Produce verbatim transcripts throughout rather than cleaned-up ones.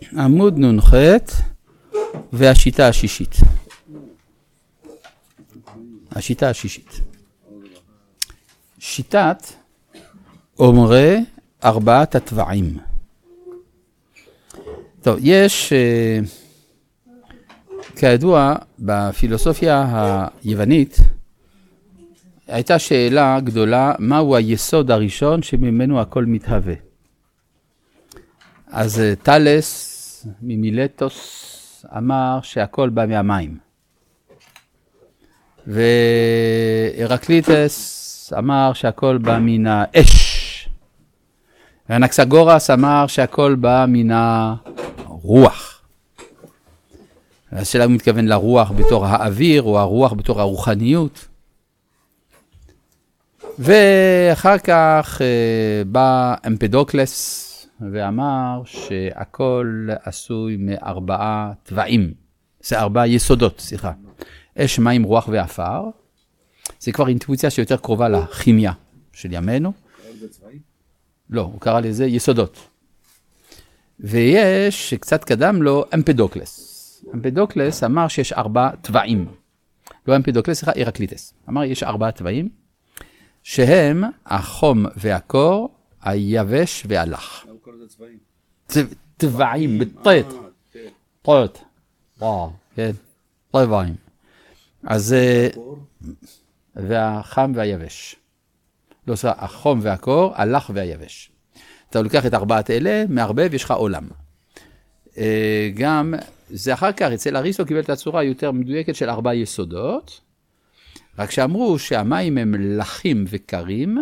עמוד נ"ח והשיטה השישית. השיטה השישית. שיטת אומרי ארבעת הטבעים. טוב, יש, כידוע, בפילוסופיה היוונית, הייתה שאלה גדולה, מהו היסוד הראשון שממנו הכל מתהווה. אז תלס ממילטוס אמר שהכל בא מהמים. והרקליטס אמר שהכל בא מן האש. ואנקסגורס אמר שהכל בא מן הרוח. השאלה הוא מתכוון לרוח בתור האוויר, או הרוח בתור הרוחניות. ואחר כך בא אמפדוקלס ואמר שהכל עשוי מארבעה טבעים. זה ארבעה יסודות, סליחה. אש, מים, רוח ואפר. זה כבר אינטואיציה שיותר קרובה לכימיה של ימינו. לא, הוא קרא לזה יסודות. ויש, שקצת קדם לו, אמפדוקלס. אמפדוקלס אמר שיש ארבעה טבעים. לא אמפדוקלס, סליחה, הרקליטס. אמר יש ארבעה טבעים, שהם החום והקור, היבש והלח. הוא קורא לזה צבעים. טבעים, בטט. טט. וואו, כן. טבעים. אז והחם והיבש. לא עושה, החום והקור, הלח והיבש. אתה לוקח את ארבעת אלה, מערבב, יש לך עולם. גם, זה אחר כך, אצל אריסטו קיבל את הצורה היותר מדויקת של ארבעה יסודות, רק שאמרו שהמים הם לחים וקרים,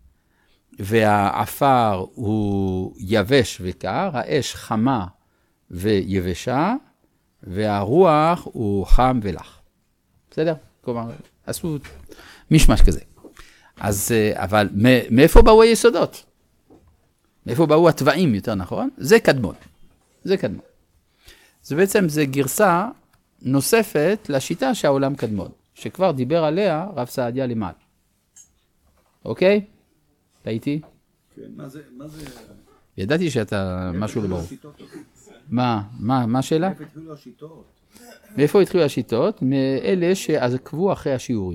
והעפר הוא יבש וקר, האש חמה ויבשה, והרוח הוא חם ולח. בסדר? כלומר, עשו משמש כזה. אז, אבל מאיפה באו היסודות? מאיפה באו הטבעים, יותר נכון? זה קדמון. זה קדמון. זה בעצם, זה גרסה נוספת לשיטה שהעולם קדמון, שכבר דיבר עליה רב סעדיה למעלה. אוקיי? אתה איתי? כן, מה זה, מה זה? ידעתי שאתה משהו לא ברור. מה, מה, מה השאלה? איפה התחילו השיטות? מאיפה התחילו השיטות? מאלה שעקבו אחרי השיעורים.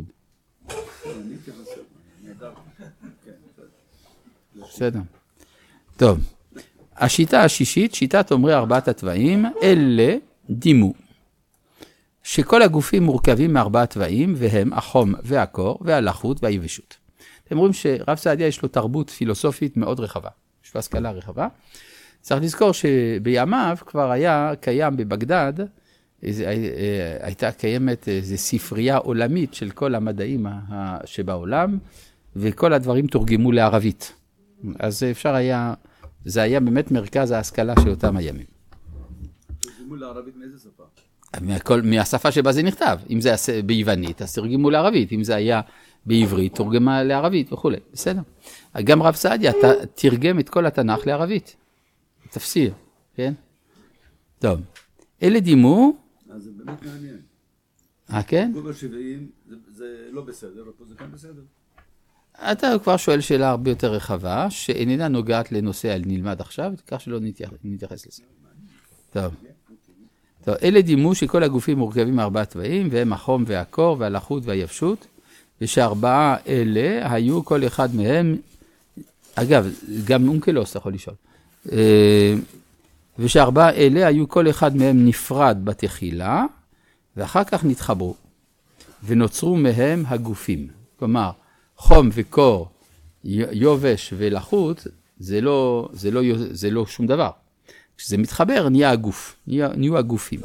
בסדר. טוב. השיטה השישית, שיטת אומרי ארבעת הטבעים, אלה דימו. שכל הגופים מורכבים מארבעת טבעים, והם החום והקור והלחות והיבשות. אתם רואים שרב סעדיה יש לו תרבות פילוסופית מאוד רחבה. יש לו השכלה רחבה. צריך לזכור שבימיו כבר היה קיים בבגדד, הייתה קיימת איזו ספרייה עולמית של כל המדעים שבעולם, וכל הדברים תורגמו לערבית. אז אפשר היה, זה היה באמת מרכז ההשכלה של אותם הימים. תורגמו לערבית מאיזה שפה? מהכל, מהשפה שבה זה נכתב. אם זה היה ביוונית, אז תורגמו לערבית. אם זה היה בעברית, תורגמה לערבית וכו'. בסדר. גם רב סעדיה תרגם את כל התנ"ך לערבית. תפסיר, כן? טוב. אלה דימו. אז זה באמת מעניין. אה, כן? פה בשבעים זה לא בסדר, פה זה כאן בסדר. אתה כבר שואל שאלה הרבה יותר רחבה, שאיננה נוגעת לנושא הנלמד עכשיו, כך שלא נתייחס לזה. טוב. טוב, אלה דימו שכל הגופים מורכבים מארבעה טבעים, והם החום והקור והלחות והיבשות, ושארבעה אלה היו כל אחד מהם, אגב, גם אונקלוס יכול לשאול, ושארבעה אלה היו כל אחד מהם נפרד בתחילה, ואחר כך נתחברו, ונוצרו מהם הגופים. כלומר, חום וקור, יובש ולחות, זה לא, זה לא, זה לא שום דבר. כשזה מתחבר, נהיה הגוף, נהיה, נהיו הגופים.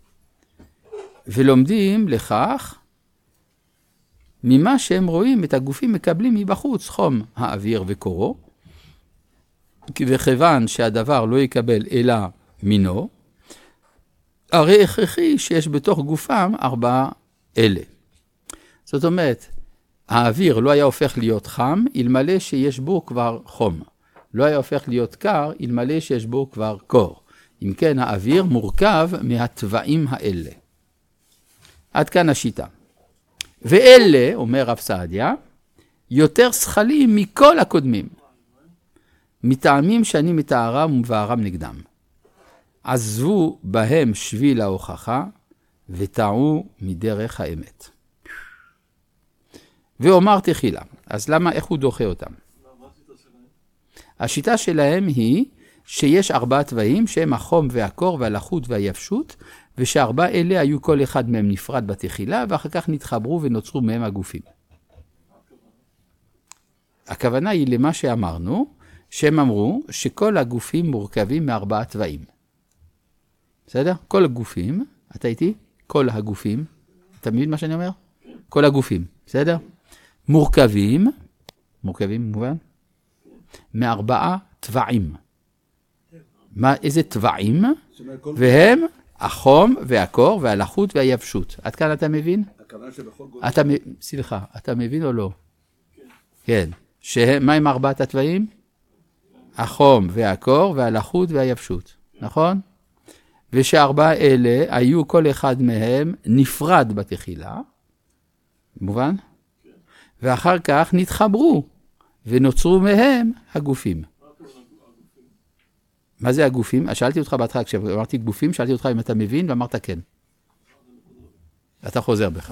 ולומדים לכך, ממה שהם רואים, את הגופים מקבלים מבחוץ, חום האוויר וקורו, וכיוון שהדבר לא יקבל אלא מינו, הרי הכרחי שיש בתוך גופם ארבעה אלה. זאת אומרת, האוויר לא היה הופך להיות חם, אלמלא שיש בו כבר חום. לא היה הופך להיות קר, אלמלא שיש בו כבר קור. אם כן, האוויר מורכב מהטבעים האלה. עד כאן השיטה. ואלה, אומר רב סעדיה, יותר שכלים מכל הקודמים, מטעמים שאני מתארם ומבארם נגדם. עזבו בהם שביל ההוכחה, וטעו מדרך האמת. ואומר תחילה, אז למה, איך הוא דוחה אותם? השיטה שלהם היא שיש ארבעה טבעים שהם החום והקור והלחות והיבשות, ושארבע אלה היו כל אחד מהם נפרד בתחילה, ואחר כך נתחברו ונוצרו מהם הגופים. הכוונה היא למה שאמרנו, שהם אמרו שכל הגופים מורכבים מארבעה טבעים. בסדר? כל הגופים, אתה איתי? כל הגופים, אתה מבין מה שאני אומר? כל הגופים, בסדר? מורכבים, מורכבים מובן? מארבעה טבעים. מה, איזה טבעים? והם החום והקור והלחות והיבשות. עד כאן אתה מבין? הכוונה שבכל גוף... אתה, סליחה, אתה מבין או לא? כן. שמה הם ארבעת הטבעים? החום והקור והלחות והיבשות. נכון? ושארבע אלה היו כל אחד מהם נפרד בתחילה. מובן? ואחר כך נתחברו ונוצרו מהם הגופים. מה זה הגופים? שאלתי אותך בהתחלה, כשאמרתי גופים, שאלתי אותך אם אתה מבין, ואמרת כן. אתה חוזר בך.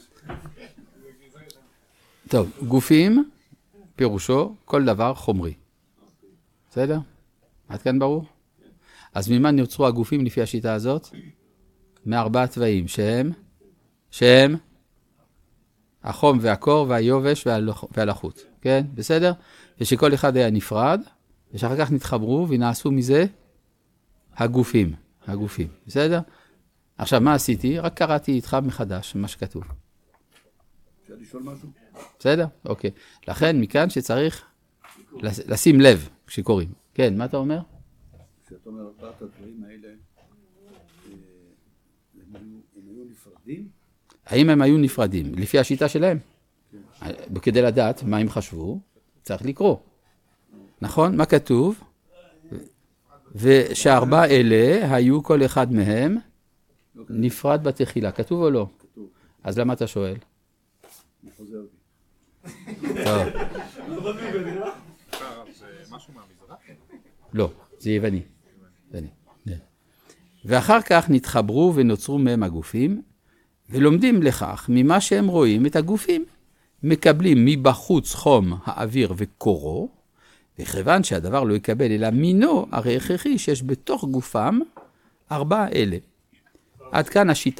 טוב, גופים, פירושו, כל דבר חומרי. בסדר? עד כאן ברור? אז ממה נוצרו הגופים לפי השיטה הזאת? מארבעה טבעים, שהם, שהם, החום והקור והיובש והלחות. כן? בסדר? ושכל אחד היה נפרד, ושאחר כך נתחברו ונעשו מזה הגופים. הגופים. בסדר? עכשיו, מה עשיתי? רק קראתי איתך מחדש, מה שכתוב. אפשר לשאול משהו? בסדר? אוקיי. לכן, מכאן שצריך לשים לב כשקוראים. כן, מה אתה אומר? כשאתה אומר, ארבעת הדברים האלה, הם היו נפרדים? האם הם היו נפרדים? לפי השיטה שלהם. כדי לדעת מה הם חשבו, צריך לקרוא. נכון? מה כתוב? ושארבע אלה היו כל אחד מהם נפרד בתחילה. כתוב או לא? כתוב. אז למה אתה שואל? אני חוזר בי. טוב. זה משהו מהמזרח? לא, זה יווני. ואחר כך נתחברו ונוצרו מהם הגופים, ולומדים לכך ממה שהם רואים את הגופים. מקבלים מבחוץ חום האוויר וקורו, וכיוון שהדבר לא יקבל אלא מינו, הרי הכרחי שיש בתוך גופם ארבע אלה. עד כאן השיטה.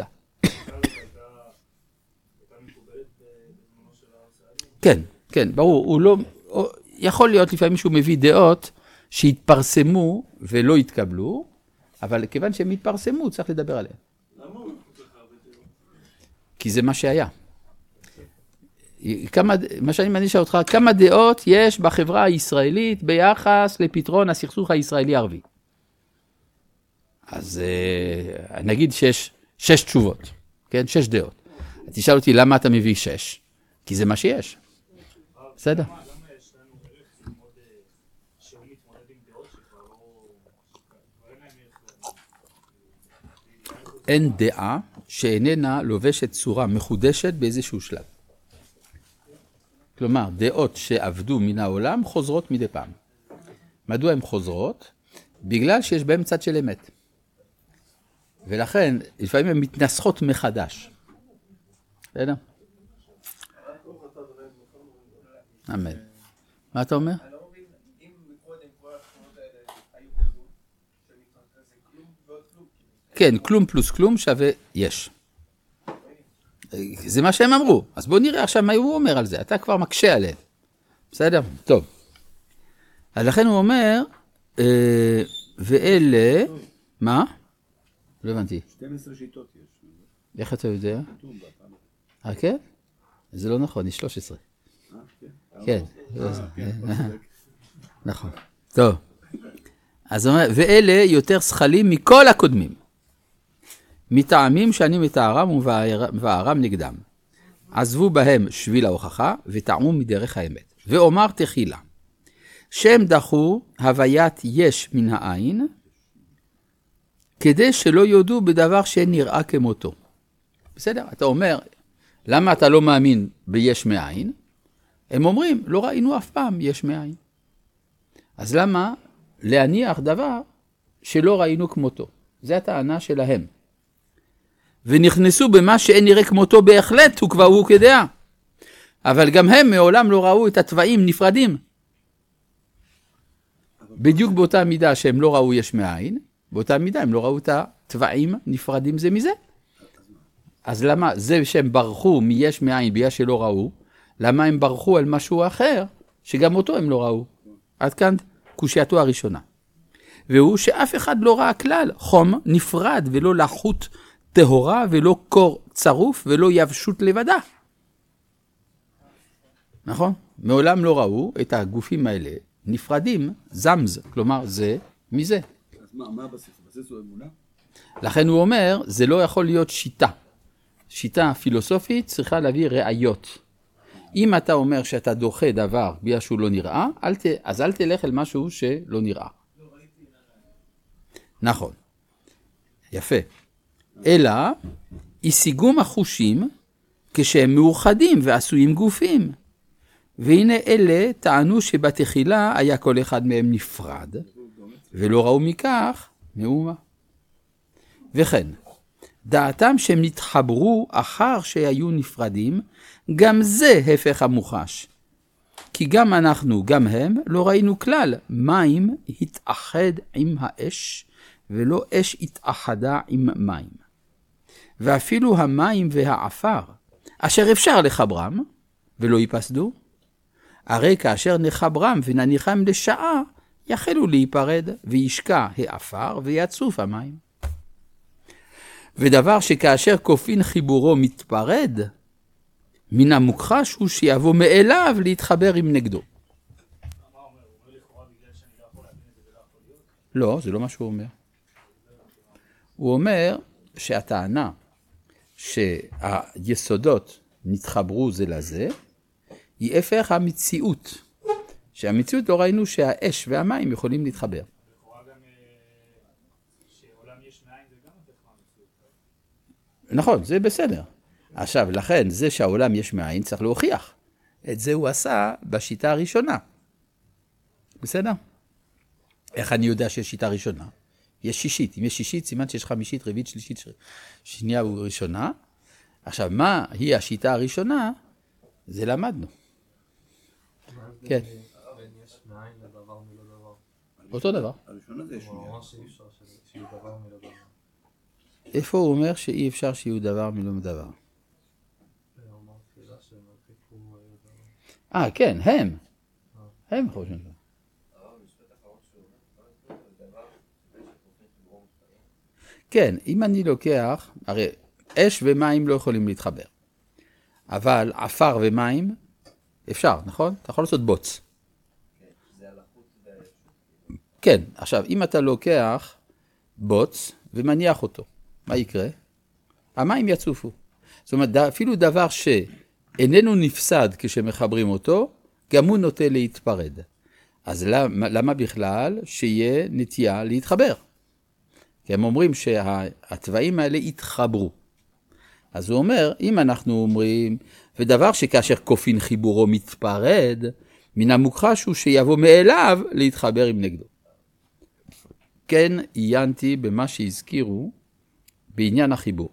כן, כן, ברור, הוא לא, יכול להיות לפעמים שהוא מביא דעות שהתפרסמו ולא התקבלו, אבל כיוון שהם התפרסמו, צריך לדבר עליהם. למה הוא מחוץ לך הרבה דעות? כי זה מה שהיה. כמה, מה שאני מנישה אותך, כמה דעות יש בחברה הישראלית ביחס לפתרון הסכסוך הישראלי-ערבי. אז נגיד שיש שש תשובות, כן? שש דעות. תשאל אותי למה אתה מביא שש? כי זה מה שיש. בסדר? למה יש לנו ערך מאוד שהוא מתמודד עם דעות שכבר לא... אין דעה שאיננה לובשת צורה מחודשת באיזשהו שלב. כלומר, דעות שעבדו מן העולם חוזרות מדי פעם. מדוע הן חוזרות? בגלל שיש בהן צד של אמת. ולכן, לפעמים הן מתנסחות מחדש. בסדר? אמן. מה אתה אומר? אני לא מבין, אם מקודם כל התכונות האלה היו כלום, זה כלום ועוד כלום. כן, כלום פלוס כלום שווה יש. זה מה שהם אמרו. אז בואו נראה עכשיו מה הוא אומר על זה. אתה כבר מקשה עליהם. בסדר? טוב. אז לכן הוא אומר, אה, ואלה, מה? לא הבנתי. שתים עשרה שיטות יש. איך אתה יודע? כתוב בפעם. אה, כן? זה לא נכון, יש שלוש עשרה. אה, כן. כן. נכון. טוב. אז הוא אומר, ואלה יותר שכלים מכל הקודמים. מטעמים שאני מתארם ובארם נגדם. עזבו בהם שביל ההוכחה וטעמו מדרך האמת. ואומר תחילה, שהם דחו הוויית יש מן העין, כדי שלא יודו בדבר שנראה כמותו. בסדר? אתה אומר, למה אתה לא מאמין ביש מאין? הם אומרים, לא ראינו אף פעם יש מאין. אז למה להניח דבר שלא ראינו כמותו? זה הטענה שלהם. ונכנסו במה שאין נראה כמותו בהחלט, הוא כבר הוא כדעה. אבל גם הם מעולם לא ראו את התוואים נפרדים. בדיוק באותה מידה שהם לא ראו יש מאין, באותה מידה הם לא ראו את התוואים נפרדים זה מזה. אז למה זה שהם ברחו מיש מאין בגלל שלא ראו, למה הם ברחו על משהו אחר שגם אותו הם לא ראו? עד כאן קושייתו הראשונה. והוא שאף אחד לא ראה כלל חום נפרד ולא לחות טהורה ולא קור צרוף ולא יבשות לבדה. נכון? מעולם לא ראו את הגופים האלה נפרדים, זמז, כלומר זה מזה. אז מה, מה הבסיס? הבסיס הוא אמונה? לכן הוא אומר, זה לא יכול להיות שיטה. שיטה פילוסופית צריכה להביא ראיות. אם אתה אומר שאתה דוחה דבר בגלל שהוא לא נראה, אל ת... אז אל תלך אל משהו שלא נראה. נכון. יפה. אלא, השיגום החושים כשהם מאוחדים ועשויים גופים. והנה אלה טענו שבתחילה היה כל אחד מהם נפרד, ולא ראו מכך מאומה. וכן, דעתם שהם נתחברו אחר שהיו נפרדים, גם זה הפך המוחש. כי גם אנחנו, גם הם, לא ראינו כלל מים התאחד עם האש, ולא אש התאחדה עם מים. ואפילו המים והעפר, אשר אפשר לחברם, ולא ייפסדו, הרי כאשר נחברם ונניחם לשעה, יחלו להיפרד, וישקע העפר ויצוף המים. ודבר שכאשר כופין חיבורו מתפרד, מן המוכחש הוא שיבוא מאליו להתחבר עם נגדו. מה אומר? הוא אומר לכאורה בגלל שאני לא יכול להבין את זה ולא יכול להיות? לא, זה לא מה שהוא אומר. הוא אומר שהטענה שהיסודות נתחברו זה לזה, היא הפך המציאות. שהמציאות לא ראינו שהאש והמים יכולים להתחבר. לכאורה גם שעולם יש מאין זה גם הפך מהמציאות. נכון, זה בסדר. עכשיו, לכן, זה שהעולם יש מאין צריך להוכיח. את זה הוא עשה בשיטה הראשונה. בסדר? איך אני יודע שיש שיטה ראשונה? יש שישית. אם יש שישית, סימן שיש חמישית, רביעית, שלישית, שנייה וראשונה. עכשיו, מה היא השיטה הראשונה? זה למדנו. כן. בין יש מאין לדבר מלא דבר. אותו דבר. הראשונה זה הוא שנייה. אמר שאי אפשר שיהיו דבר מלא דבר. איפה הוא אומר שאי אפשר שיהיו דבר מלא דבר? הוא אמר תפילה שהם הרחיקו דבר. אה, כן, הם. הם חושבים. כן, אם אני לוקח, הרי אש ומים לא יכולים להתחבר. אבל עפר ומים אפשר, נכון? אתה יכול לעשות בוץ. כן, עכשיו, אם אתה לוקח בוץ ומניח אותו, מה יקרה? המים יצופו. זאת אומרת, אפילו דבר שאיננו נפסד כשמחברים אותו, גם הוא נוטה להתפרד. אז למה, למה בכלל שיהיה נטייה להתחבר? כי הם אומרים שהתוואים האלה יתחברו. אז הוא אומר, אם אנחנו אומרים, ודבר שכאשר כופין חיבורו מתפרד, מן המוכחש הוא שיבוא מאליו להתחבר עם נגדו. כן, עיינתי במה שהזכירו בעניין החיבור.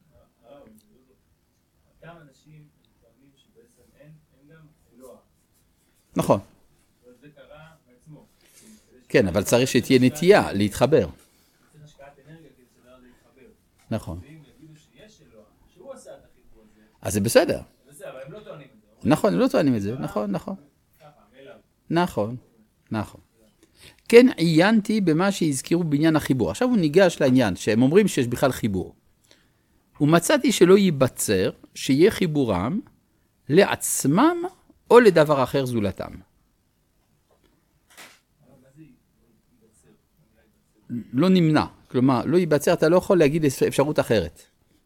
אותם אנשים מתאמנים שבעצם אין, אין גם אלוה. נכון. זה קרה בעצמו. כן, אבל צריך שתהיה נטייה להתחבר. צריך השקעת אנרגיה כדי שדבר הזה להתחבר. נכון. ואם יגידו שיש אלוה, שהוא עשה את החיבור הזה, אז זה בסדר. זה, אבל הם לא טוענים את זה. נכון, הם לא טוענים את זה. נכון, נכון. ככה, מאליו. נכון, נכון. כן, עיינתי במה שהזכירו בעניין החיבור. עכשיו הוא ניגש לעניין, שהם אומרים שיש בכלל חיבור. ומצאתי שלא ייבצר שיהיה חיבורם לעצמם או לדבר אחר זולתם. לא נמנע. כלומר, לא ייבצר, אתה לא יכול להגיד אפשרות אחרת.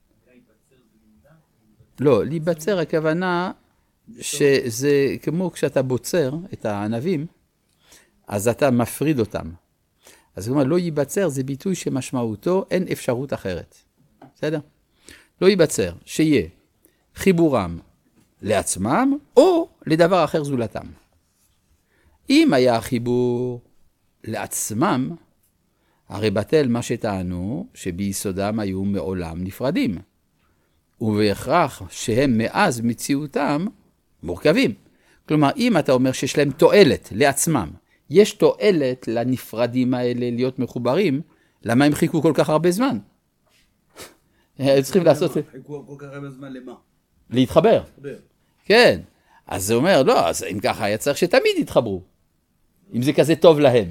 לא, להיבצר הכוונה שזה כמו כשאתה בוצר את הענבים, אז אתה מפריד אותם. אז כלומר, לא ייבצר זה ביטוי שמשמעותו אין אפשרות אחרת. בסדר? לא ייבצר, שיהיה חיבורם לעצמם או לדבר אחר זולתם. אם היה חיבור לעצמם, הרי בטל מה שטענו שביסודם היו מעולם נפרדים, ובהכרח שהם מאז מציאותם מורכבים. כלומר, אם אתה אומר שיש להם תועלת לעצמם, יש תועלת לנפרדים האלה להיות מחוברים, למה הם חיכו כל כך הרבה זמן? הם צריכים לעשות... חיכו כל כך הרבה זמן למה? להתחבר. כן. אז זה אומר, לא, אז אם ככה היה צריך שתמיד יתחברו. אם זה כזה טוב להם.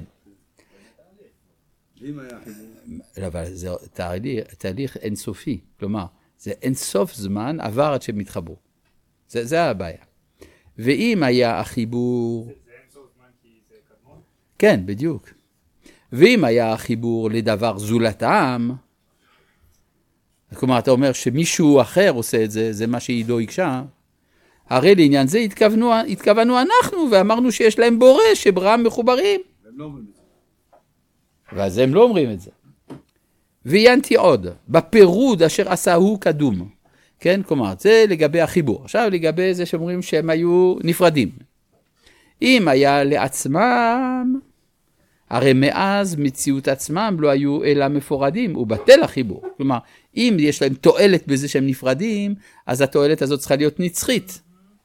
אם היה חיבור. אבל זה תהליך, תהליך אינסופי. כלומר, זה אינסוף זמן עבר עד שהם יתחברו. זה, זה הבעיה. ואם היה החיבור... זה אין סוף זמן כי זה קדמון? כן, בדיוק. ואם היה החיבור לדבר זולתם, כלומר, אתה אומר שמישהו אחר עושה את זה, זה מה שעידו הקשה, הרי לעניין זה התכוונו, התכוונו אנחנו, ואמרנו שיש להם בורא שברם מחוברים. הם לא אומרים את זה. ואז הם לא אומרים את זה. ועיינתי עוד, בפירוד אשר עשה הוא קדום. כן, כלומר, זה לגבי החיבור. עכשיו לגבי זה שאומרים שהם היו נפרדים. אם היה לעצמם, הרי מאז מציאות עצמם לא היו אלא מפורדים, ובטל החיבור. כלומר, אם יש להם תועלת בזה שהם נפרדים, אז התועלת הזאת צריכה להיות נצחית.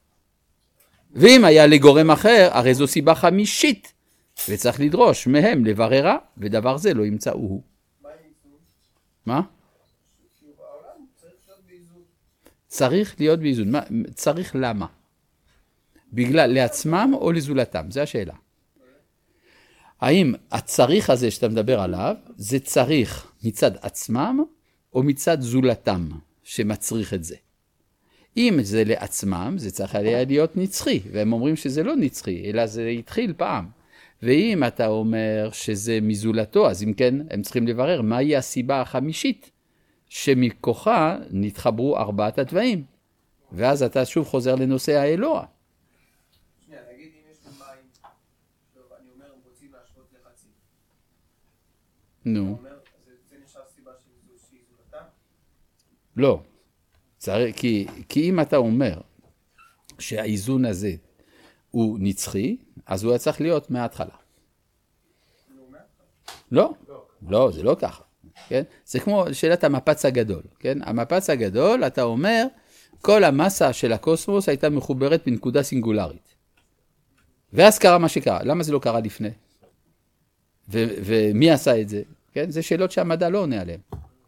ואם היה לגורם אחר, הרי זו סיבה חמישית, וצריך לדרוש מהם לבררה, ודבר זה לא ימצאוהו. מה הם ייצאו? מה? כאילו בעולם צריך להיות באיזון. צריך להיות באיזון. מה? צריך למה? בגלל לעצמם או לזולתם? זו השאלה. האם הצריך הזה שאתה מדבר עליו, זה צריך מצד עצמם או מצד זולתם שמצריך את זה? אם זה לעצמם, זה צריך היה להיות נצחי, והם אומרים שזה לא נצחי, אלא זה התחיל פעם. ואם אתה אומר שזה מזולתו, אז אם כן, הם צריכים לברר מהי הסיבה החמישית שמכוחה נתחברו ארבעת התוואים. ואז אתה שוב חוזר לנושא האלוה. שנייה, נגיד אם יש לי מים, טוב, אני אומר, הם רוצים להשוות לחצי. נו, אתה אומר, זה זה נשאר סיבה שהיא זולתה? לא. צריך, כי, כי אם אתה אומר שהאיזון הזה הוא נצחי, אז הוא היה צריך להיות מההתחלה. נו, מה? לא, לא, זה לא ככה. כן? זה כמו שאלת המפץ הגדול. כן? המפץ הגדול, אתה אומר, כל המסה של הקוסמוס הייתה מחוברת בנקודה סינגולרית. ואז קרה מה שקרה. למה זה לא קרה לפני? ו- ומי עשה את זה? כן? זה שאלות שהמדע לא עונה עליהן.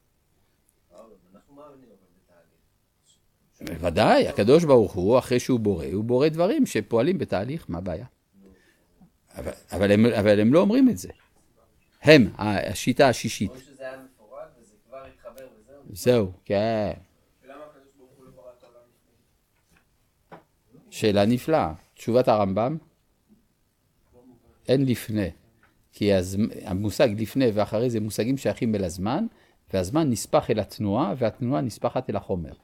בוודאי, הקדוש ברוך הוא, אחרי שהוא בורא, הוא בורא דברים שפועלים בתהליך, מה הבעיה? אבל, אבל, הם, אבל הם לא אומרים את זה. הם, השיטה השישית. אומרים שזה היה מפורד וזה כבר התחבר וזהו. זהו, כן. ולמה הקדוש ברוך הוא לא ברא את העולם לפני? שאלה נפלאה. תשובת הרמב"ם, אין לפני. כי הז... המושג לפני ואחרי זה מושגים שייכים אל הזמן, והזמן נספח אל התנועה, והתנועה נספחת אל החומר.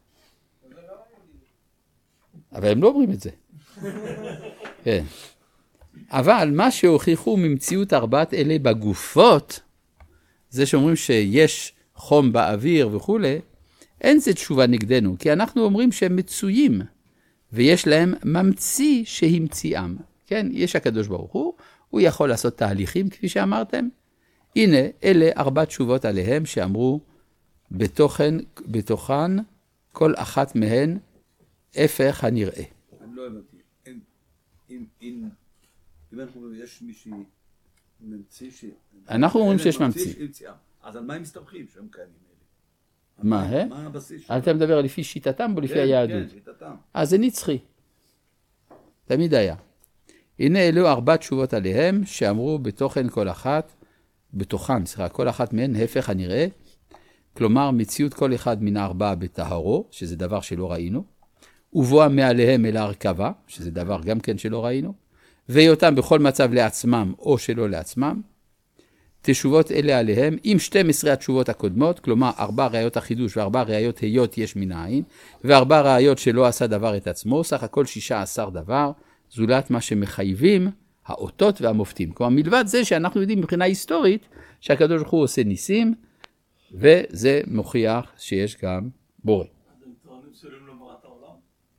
אבל הם לא אומרים את זה. כן. אבל מה שהוכיחו ממציאות ארבעת אלה בגופות, זה שאומרים שיש חום באוויר וכו', אין זה תשובה נגדנו, כי אנחנו אומרים שהם מצויים, ויש להם ממציא שהמציאם. כן, יש הקדוש ברוך הוא, הוא יכול לעשות תהליכים, כפי שאמרתם. הנה, אלה ארבע תשובות עליהם שאמרו, בתוכן, בתוכן, כל אחת מהן, הפך הנראה. אני לא הבנתי. אם, אם, אם, אם אנחנו אומרים, יש מישהי ממציא ש... אנחנו אומרים שיש ממציא. שהמציאה. אז על מה הם מסתבכים שהם קיימים אלה? מה, אה? מה הבסיס שלהם? אתה מדבר לפי שיטתם או לפי כן, היהדות? כן, שיטתם. אז זה נצחי. תמיד היה. הנה אלו ארבע תשובות עליהם שאמרו בתוכן כל אחת, בתוכן, סליחה, כל אחת מהן הפך הנראה, כלומר מציאות כל אחד מן הארבעה בטהרו, שזה דבר שלא ראינו, ובואה מעליהם אל ההרכבה, שזה דבר גם כן שלא ראינו, והיותם בכל מצב לעצמם או שלא לעצמם, תשובות אלה עליהם, עם שתים עשרה התשובות הקודמות, כלומר ארבע ראיות החידוש וארבע ראיות היות יש מן העין, וארבע ראיות שלא עשה דבר את עצמו, סך הכל שישה עשר דבר, זולת מה שמחייבים האותות והמופתים. כלומר, מלבד זה שאנחנו יודעים מבחינה היסטורית, שהקדוש ברוך הוא עושה ניסים, וזה מוכיח שיש גם בורא. הם טוענים שלהם לא ברא את העולם?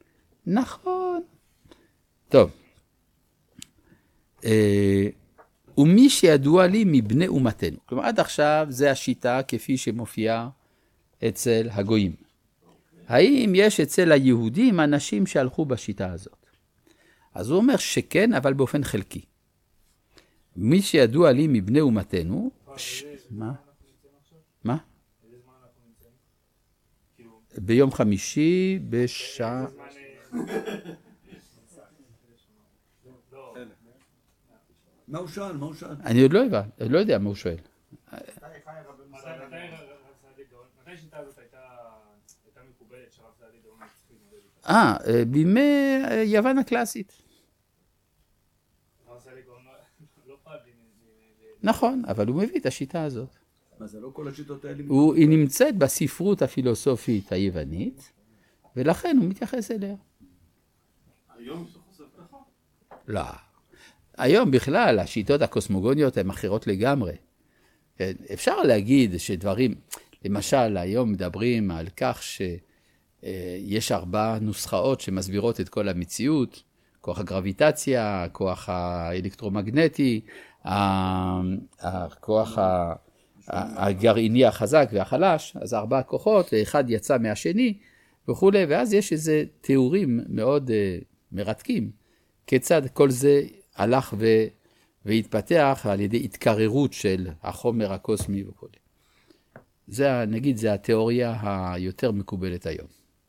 נכון. טוב. ומי שידוע לי מבני אומתנו. כלומר, עד עכשיו זה השיטה כפי שמופיעה אצל הגויים. האם יש אצל היהודים אנשים שהלכו בשיטה הזאת? אז הוא אומר שכן, אבל באופן חלקי. מי שידוע לי מבני אומתנו, ש... מה? מה? ביום חמישי בשעה... מה הוא שאל? מה הוא שאל? אני עוד לא יודע, לא יודע מה הוא שואל. מתי שיטה הזאת הייתה מקובלת שרב סעדי גאון נצחי? אה, בימי יוון הקלאסית. רב סעדי גאון לא פעל... נכון, אבל הוא מביא את השיטה הזאת. מה זה לא כל השיטות האלה? היא נמצאת בספרות הפילוסופית היוונית, ולכן הוא מתייחס אליה. היום זה חושף ככה? לא. היום בכלל השיטות הקוסמוגוניות הן אחרות לגמרי. אפשר להגיד שדברים, למשל היום מדברים על כך שיש ארבע נוסחאות שמסבירות את כל המציאות, כוח הגרביטציה, הכוח האלקטרומגנטי, הכוח הגרעיני החזק והחלש, אז ארבע כוחות, אחד יצא מהשני וכו', ואז יש איזה תיאורים מאוד מרתקים, כיצד כל זה הלך ו... והתפתח על ידי התקררות של החומר הקוסמי וכו'. זה, נגיד, זה התיאוריה היותר מקובלת היום.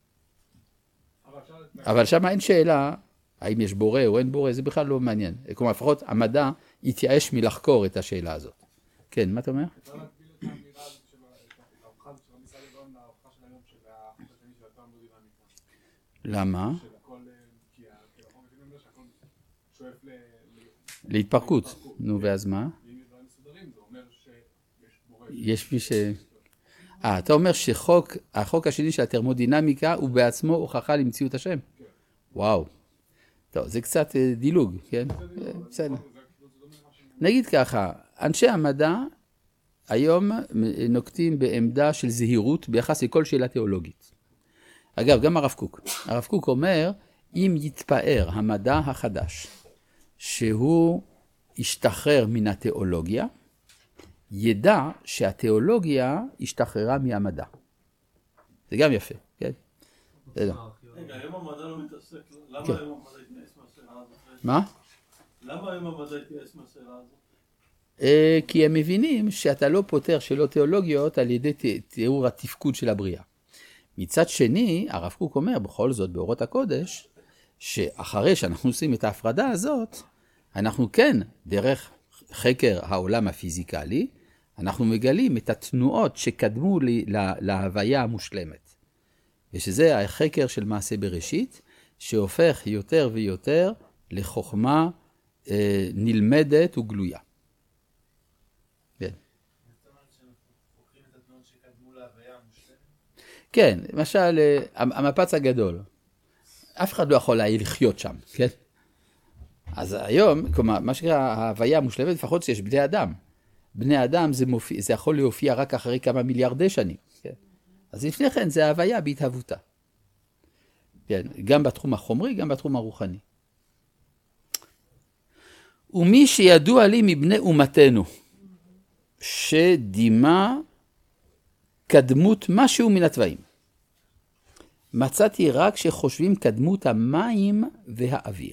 אבל שם אין שאלה, האם יש בורא או אין בורא, זה בכלל לא מעניין. כלומר, לפחות המדע התייאש מלחקור את השאלה הזאת. כן, מה אתה אומר? אפשר להקביל את האמירה הזאת של ההוכחה של רבי סעדי גאון להוכחה של היום של החוק השני של התרמודינמיקה. למה? של הכל, כי החוק השני אומר שהכל שואף ל... להתפרקות. נו, ואז מה? ואם יש דברים מסודרים, זה אומר שיש בורא. יש מי ש... אה, אתה אומר שחוק, החוק השני של התרמודינמיקה הוא בעצמו הוכחה למציאות השם? כן. וואו. טוב, זה קצת דילוג, כן? בסדר. נגיד ככה, אנשי המדע היום נוקטים בעמדה של זהירות ביחס לכל שאלה תיאולוגית. אגב, גם הרב קוק. הרב קוק אומר, אם יתפאר המדע החדש, שהוא ישתחרר מן התיאולוגיה, ידע שהתיאולוגיה השתחררה מהמדע. זה גם יפה, כן? רגע, היום המדע לא מתעסק, למה היום המדע התייאש מהשאלה הזאת? מה? למה היום המדע התייאש מהשאלה הזאת? כי הם מבינים שאתה לא פותר שאלות תיאולוגיות על ידי תיאור התפקוד של הבריאה. מצד שני, הרב קוק אומר בכל זאת באורות הקודש, שאחרי שאנחנו עושים את ההפרדה הזאת, אנחנו כן, דרך חקר העולם הפיזיקלי, אנחנו מגלים את התנועות שקדמו לה, להוויה המושלמת. ושזה החקר של מעשה בראשית, שהופך יותר ויותר לחוכמה אה, נלמדת וגלויה. כן. כן, למשל, המפץ הגדול. אף אחד לא יכול לחיות שם, כן? אז היום, כלומר, מה שקרה, ההוויה המושלמת, לפחות שיש בני אדם. בני אדם זה, מופיע, זה יכול להופיע רק אחרי כמה מיליארדי שנים, כן? אז לפני כן זה ההוויה בהתהוותה. כן, גם בתחום החומרי, גם בתחום הרוחני. ומי שידוע לי מבני אומתנו, שדימה קדמות משהו מן התוואים. מצאתי רק שחושבים קדמות המים והאוויר.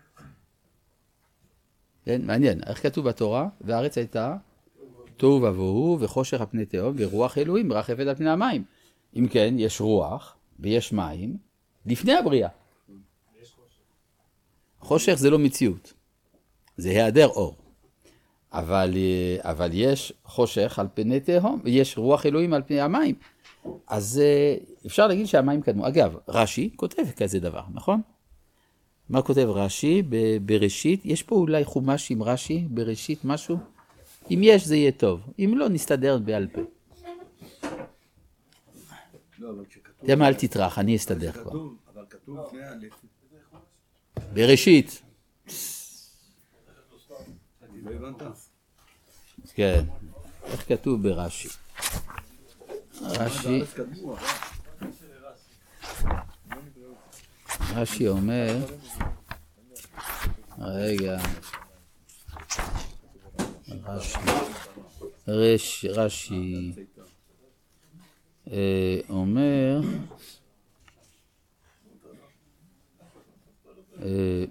כן, מעניין, איך כתוב בתורה? והארץ הייתה תוהו ובוהו וחושך על פני תהום ורוח אלוהים מרחפת על פני המים. אם כן, יש רוח ויש מים לפני הבריאה. חושך זה לא מציאות, זה היעדר אור. אבל, אבל יש חושך על פני תהום, ויש רוח אלוהים על פני המים. אז אפשר להגיד שהמים קדמו. אגב, רש"י כותב כזה דבר, נכון? מה כותב רש"י בראשית? יש פה אולי חומש עם רש"י בראשית משהו? אם יש זה יהיה טוב, אם לא נסתדר בעל פה. לא, אבל כשכתוב... תראה מה, אל תטרח, אני אסתדר כבר. אבל כתוב לפני א'. בראשית. אני לא הבנת. כן, איך כתוב ברש"י? רש"י, רש"י אומר, רגע, רש"י, רש, רש"י אה, אומר, אה,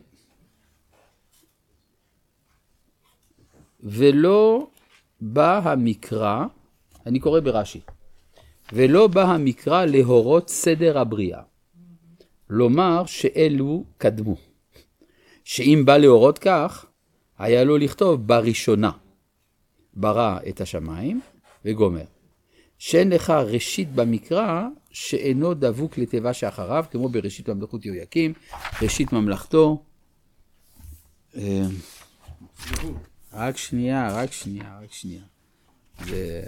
ולא בא המקרא, אני קורא ברש"י, ולא בא המקרא להורות סדר הבריאה, לומר שאלו קדמו, שאם בא להורות כך, היה לו לכתוב בראשונה, ברא את השמיים וגומר. שאין לך ראשית במקרא שאינו דבוק לתיבה שאחריו, כמו בראשית ממלכות יהויקים, ראשית ממלכתו. רק שנייה, רק שנייה, רק שנייה. זה...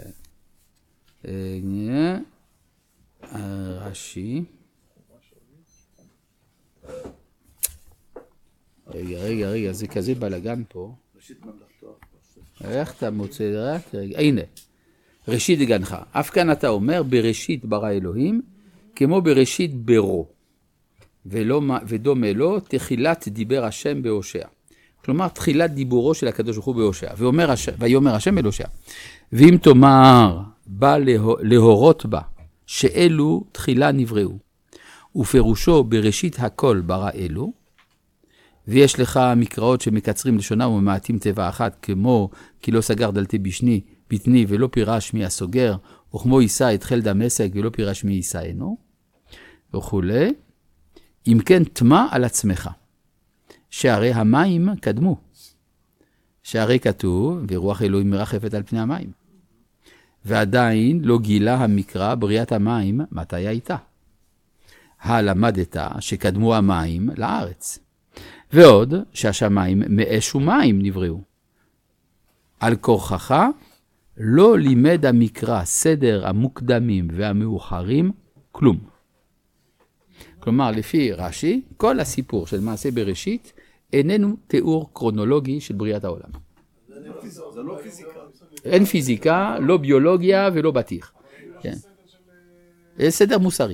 רש"י. רגע, רגע, רגע, זה כזה בלגן פה. ראשית ממלכתו. איך אתה מוצא? רק רגע, הנה. ראשית גנך. אף כאן אתה אומר, בראשית ברא אלוהים, כמו בראשית ברו. ולא, ודומה לו, תחילת דיבר השם בהושע. כלומר, תחילת דיבורו של הקדוש ברוך הוא בהושע. ואומר השם, ויאמר השם אל הושע. ואם תאמר, בא להורות בה, שאלו תחילה נבראו. ופירושו בראשית הכל ברא אלו, ויש לך מקראות שמקצרים לשונה וממעטים טבע אחת, כמו כי לא סגר דלתי בשני, בטני ולא פירש מי הסוגר, וכמו יישא את חיל דמשק ולא פירש מי יישאנו, וכו'. אם כן תמה על עצמך, שהרי המים קדמו, שהרי כתוב, ורוח אלוהים מרחפת על פני המים, ועדיין לא גילה המקרא בריאת המים מתי הייתה. הלמדת שקדמו המים לארץ, ועוד שהשמיים מאש ומים נבראו. על כורחך לא לימד המקרא סדר המוקדמים והמאוחרים כלום. כלומר, לפי רש"י, כל הסיפור של מעשה בראשית איננו תיאור קרונולוגי של בריאת העולם. זה לא פיזיקה. אין פיזיקה, לא ביולוגיה ולא בטיח. כן. זה סדר מוסרי.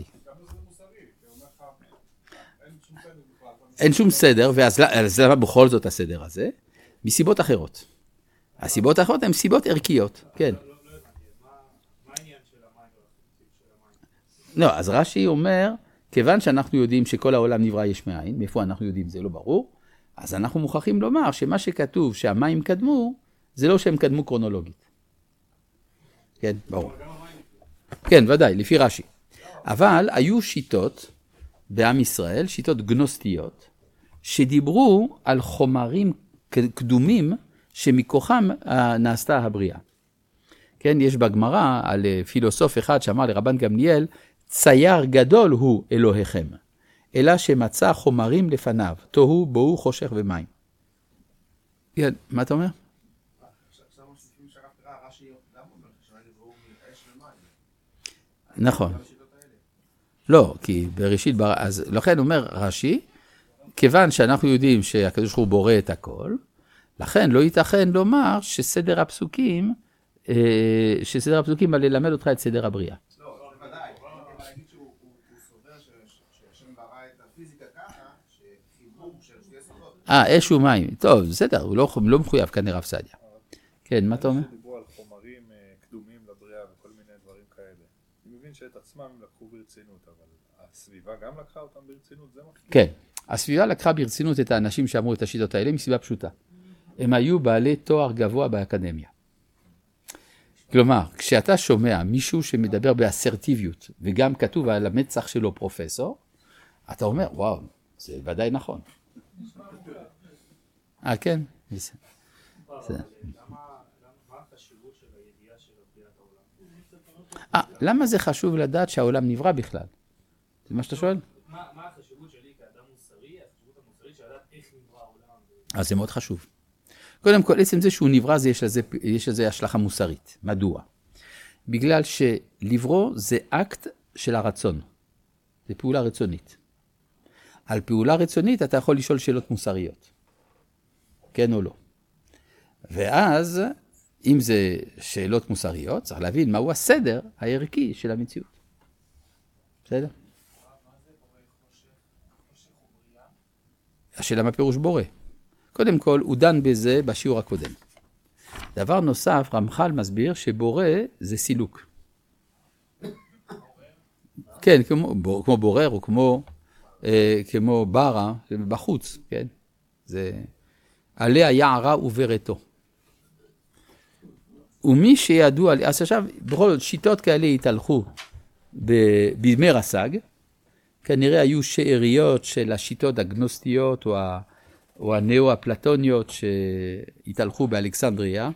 אין שום סדר, ואז למה בכל זאת הסדר הזה? מסיבות אחרות. הסיבות האחרות הן סיבות ערכיות, כן. מה העניין של המים? לא, אז רש"י אומר, כיוון שאנחנו יודעים שכל העולם נברא יש מאין, מאיפה אנחנו יודעים זה לא ברור, אז אנחנו מוכרחים לומר שמה שכתוב שהמים קדמו, זה לא שהם קדמו קרונולוגית. כן, ברור. כן, ודאי, לפי רש"י. אבל היו שיטות בעם ישראל, שיטות גנוסטיות, שדיברו על חומרים קדומים שמכוחם נעשתה הבריאה. כן, יש בגמרא על פילוסוף אחד שאמר לרבן גמליאל, צייר גדול הוא אלוהיכם, אלא שמצא חומרים לפניו, תוהו, בואו, חושך ומים. כן, מה אתה אומר? נכון. לא, כי בראשית ברא, אז לכן אומר רש"י, כיוון שאנחנו יודעים שהקדוש ברוך הוא בורא את הכל, לכן לא ייתכן לומר שסדר הפסוקים, שסדר הפסוקים בא ללמד אותך את סדר הבריאה. לא, בוודאי, אבל להגיד שהוא סובר שהשם ברא את הפיזיקה ככה, שחיבור של שתי סודות. אה, אש ומים, טוב, בסדר, הוא לא מחויב כנראה רב סעדיה. כן, מה אתה אומר? דיברו על חומרים קדומים לבריאה וכל מיני דברים כאלה. אני מבין שאת עצמם הם לקחו ברצינות, אבל הסביבה גם לקחה אותם ברצינות, זה מה? כן, הסביבה לקחה ברצינות את האנשים שאמרו את השיטות האלה מסיבה פשוטה. הם היו בעלי תואר גבוה באקדמיה. כלומר, כשאתה שומע מישהו שמדבר באסרטיביות, וגם כתוב על המצח שלו פרופסור, אתה אומר, וואו, זה ודאי נכון. אה, כן? בסדר. מה החשיבות של הידיעה של בריאת העולם? אה, למה זה חשוב לדעת שהעולם נברא בכלל? זה מה שאתה שואל? מה החשיבות שלי כאדם מוסרי, החשיבות המוסרית של לדעת איך נברא העולם? אז זה מאוד חשוב. קודם כל, עצם זה שהוא נברא, יש לזה, יש לזה השלכה מוסרית. מדוע? בגלל שלברוא זה אקט של הרצון. זה פעולה רצונית. על פעולה רצונית אתה יכול לשאול שאלות מוסריות. כן או לא. ואז, אם זה שאלות מוסריות, צריך להבין מהו הסדר הערכי של המציאות. בסדר? השאלה מה פירוש בורא. קודם כל, הוא דן בזה בשיעור הקודם. דבר נוסף, רמח"ל מסביר שבורא זה סילוק. כן, כמו, כמו בורר או כמו, אה, כמו ברה, בחוץ, כן? זה עליה יערה וברתו. ומי שידוע, אז עכשיו, בכל זאת, שיטות כאלה התהלכו בימי רס"ג, כנראה היו שאריות של השיטות הגנוסטיות או, ה, או הנאו-אפלטוניות שהתהלכו באלכסנדריה,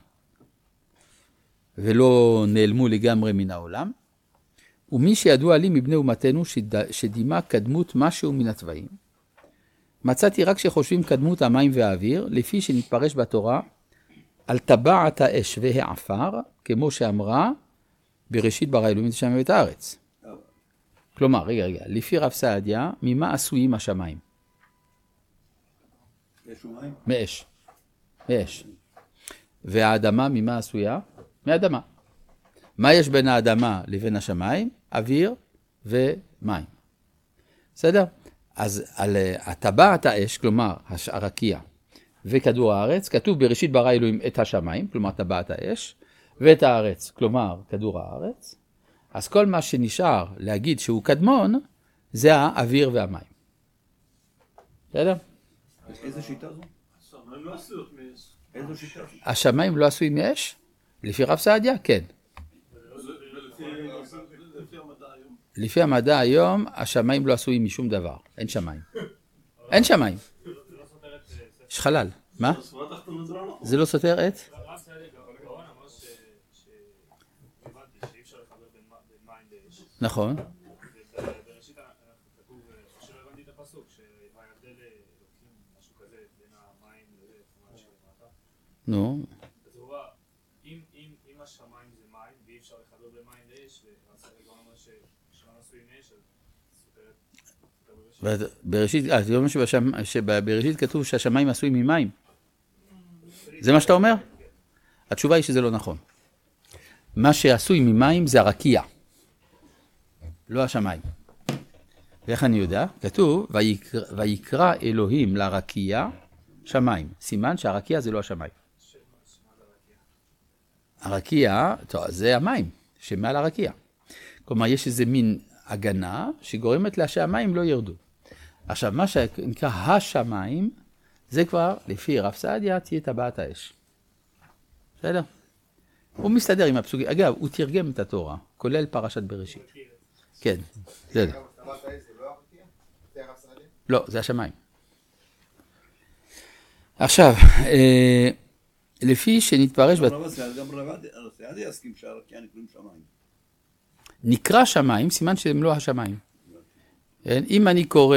ולא נעלמו לגמרי מן העולם. ומי שידוע לי מבני אומתנו שד, שדימה קדמות משהו מן הצבעים, מצאתי רק שחושבים קדמות המים והאוויר, לפי שנתפרש בתורה, על טבעת האש והעפר, כמו שאמרה, בראשית ברא אלוהים את השמיים ואת הארץ. כלומר, רגע, רגע, לפי רב סעדיה, ממה עשויים השמיים? יש ומים? מאש. מאש. והאדמה ממה עשויה? מאדמה. מה יש בין האדמה לבין השמיים? אוויר ומים. בסדר? אז על הטבעת האש, כלומר, הרקיע, וכדור הארץ, כתוב בראשית ברא אלוהים את השמיים, כלומר טבעת האש, ואת הארץ, כלומר כדור הארץ. אז כל מה שנשאר להגיד שהוא קדמון, זה האוויר והמים. בסדר? איזה שיטה זו? השמיים לא עשויות מאש. איזו שיטה זו? השמיים לא עשויים מאש? לפי רב סעדיה, כן. לפי המדע היום. לפי המדע היום, השמיים לא עשויים משום דבר. אין שמיים. אין שמיים. יש חלל. מה? השורה התחתונה זה לא נכון. זה לא סותר את? רב סעדיה גאון אמר ש... שהבנתי שאי אפשר לחבר בין מים לאש. נכון. ובראשית כתוב, שלא הבנתי את הפסוק, שההבדל אלוקים, משהו כזה, בין המים לזה, שלמטה. נו. אז הוא אומר, אם השמיים זה מים, ואי אפשר לחבר בין מים לאש, ורב סעדיה גאון אמר ששמיים עשויים מאש, אז סותרת. בראשית, אה, זה אומר שבראשית כתוב שהשמיים עשויים ממים. זה מה שאתה אומר? התשובה היא שזה לא נכון. מה שעשוי ממים זה הרקיע, לא השמיים. ואיך אני יודע? כתוב, ויקרא, ויקרא אלוהים לרקיע שמיים. סימן שהרקיע זה לא השמיים. הרקיע, טוב, זה המים שמעל הרקיע. כלומר, יש איזה מין הגנה שגורמת לה שהמים לא ירדו. עכשיו, מה שנקרא השמיים, זה כבר, לפי רב סעדיה, תהיה טבעת האש. בסדר? הוא מסתדר עם הפסוקים. אגב, הוא תרגם את התורה, כולל פרשת בראשית. כן, בסדר. טבעת האש זה לא הרקיע? זה הרב סעדיה? לא, זה השמיים. עכשיו, אה, לפי שנתפרש... בת... גם רב סעדיה יסכים שהרקיע נקראים שמיים. נקרא שמיים, סימן שהם לא השמיים. כן? אם אני קורא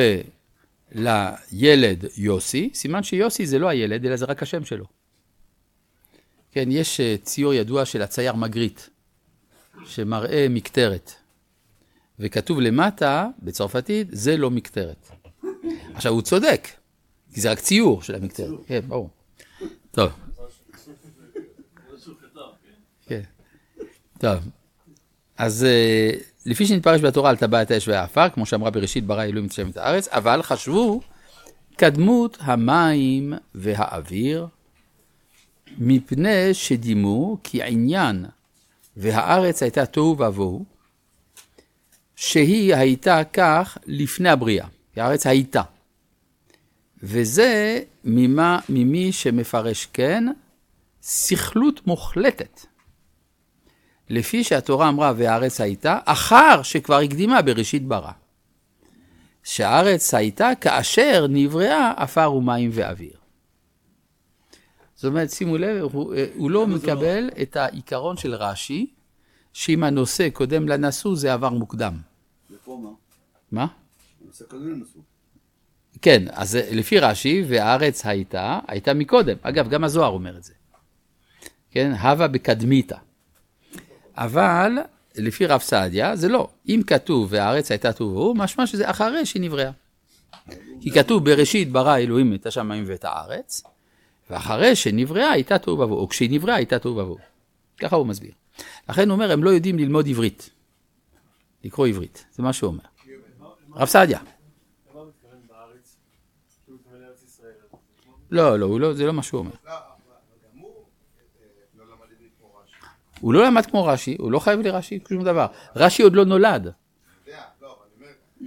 לילד יוסי, סימן שיוסי זה לא הילד, אלא זה רק השם שלו. כן, יש ציור ידוע של הצייר מגריט, שמראה מקטרת. וכתוב למטה, בצרפתית, זה לא מקטרת. עכשיו, הוא צודק, כי זה רק ציור של המקטרת. כן, ברור. טוב. כן. טוב. אז לפי שנתפרש בתורה על טבעת האש והעפר, כמו שאמרה בראשית ברא אלוהים את השמיים ואת הארץ, אבל חשבו קדמות המים והאוויר, מפני שדימו כי עניין והארץ הייתה תוהו ובוהו, שהיא הייתה כך לפני הבריאה, כי הארץ הייתה. וזה ממה, ממי שמפרש כן, שכלות מוחלטת. לפי שהתורה אמרה והארץ הייתה, אחר שכבר הקדימה בראשית ברא. שהארץ הייתה כאשר נבראה עפר ומים ואוויר. זאת אומרת, שימו לב, הוא, הוא לא מקבל את העיקרון של רש"י, שאם הנושא קודם לנשוא זה עבר מוקדם. ופה מה? מה? הנושא קודם לנשוא. כן, אז לפי רש"י, והארץ הייתה, הייתה מקודם. אגב, גם הזוהר אומר את זה. כן, הווה בקדמיתה. אבל לפי רב סעדיה זה לא. אם כתוב והארץ הייתה תוהו ובוהו, משמע שזה אחרי שהיא נבראה. כי כתוב בראשית ברא אלוהים את השמיים ואת הארץ, ואחרי שנבראה הייתה תוהו ובוהו, או כשהיא נבראה הייתה תוהו ובוהו. ככה הוא מסביר. לכן הוא אומר, הם לא יודעים ללמוד עברית. לקרוא עברית, זה מה שהוא אומר. רב סעדיה. למה הוא מתכוון בארץ? הוא מתכוון לארץ ישראל. לא, לא, זה לא מה שהוא אומר. לא, גם הוא, הוא לא למד כמו רש"י, הוא לא חייב לרש"י שום דבר. רש"י עוד לא נולד. יודע, לא, אבל אני אומר,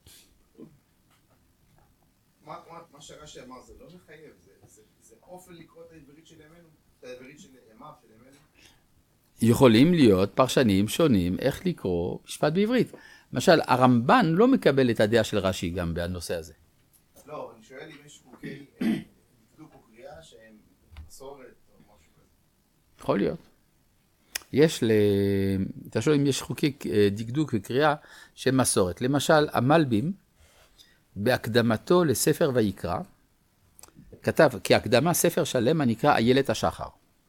מה- מה- מה שרש"י אמר זה לא מחייב, זה- זה- זה אופן לקרוא את העברית של ימינו, את העברית של ימיו, של ימינו. יכולים להיות פרשנים שונים איך לקרוא משפט בעברית. למשל, הרמב"ן לא מקבל את הדעה של רש"י גם בנושא הזה. לא, אני שואל אם יש חוקי אה, דקדוק או קריאה שהם מסורת או משהו כזה. יכול להיות. יש ל... אתה שואל אם יש חוקי אה, דקדוק וקריאה שהם מסורת. למשל, המלבים, בהקדמתו לספר ויקרא, כתב, כהקדמה ספר שלם הנקרא איילת השחר.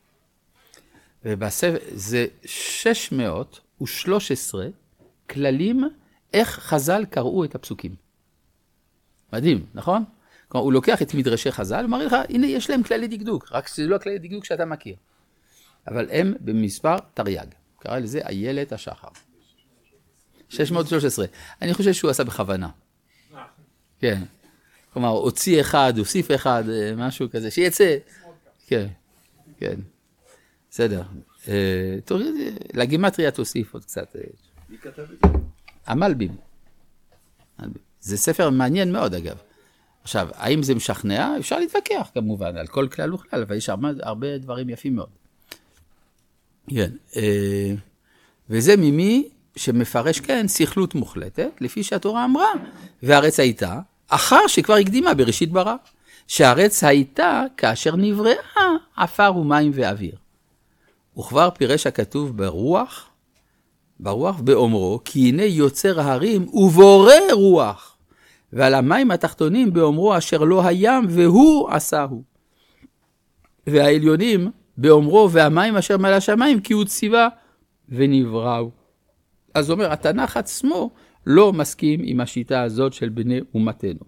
ובספר זה שש מאות ושלוש עשרה כללים איך חז"ל קראו את הפסוקים. מדהים, נכון? כלומר, הוא לוקח את מדרשי חז"ל, הוא מראה לך, הנה יש להם כללי דקדוק, רק שזה לא הכללי דקדוק שאתה מכיר. אבל הם במספר תרי"ג. קרא לזה איילת השחר. שש מאות ושלוש עשרה. אני חושב שהוא עשה בכוונה. כן. כלומר, הוציא אחד, הוסיף אחד, משהו כזה, שיצא. כן, כן. בסדר. אה, תוריד, לגימטריה תוסיף עוד קצת. מי כתב את זה? המלבים. זה ספר מעניין מאוד, אגב. עכשיו, האם זה משכנע? אפשר להתווכח, כמובן, על כל כלל וכלל, אבל יש הרבה, הרבה דברים יפים מאוד. כן. אה, וזה ממי שמפרש, כן, סכלות מוחלטת, לפי שהתורה אמרה, והארץ הייתה, אחר שכבר הקדימה בראשית ברא, שהארץ הייתה כאשר נבראה עפר ומים ואוויר. וכבר פירש הכתוב ברוח, ברוח באומרו, כי הנה יוצר ההרים ובורא רוח, ועל המים התחתונים באומרו אשר לא הים והוא עשהו. והעליונים באומרו והמים אשר מעל השמיים כי הוא ציווה ונבראו. אז אומר, התנ"ך עצמו לא מסכים עם השיטה הזאת של בני אומתנו.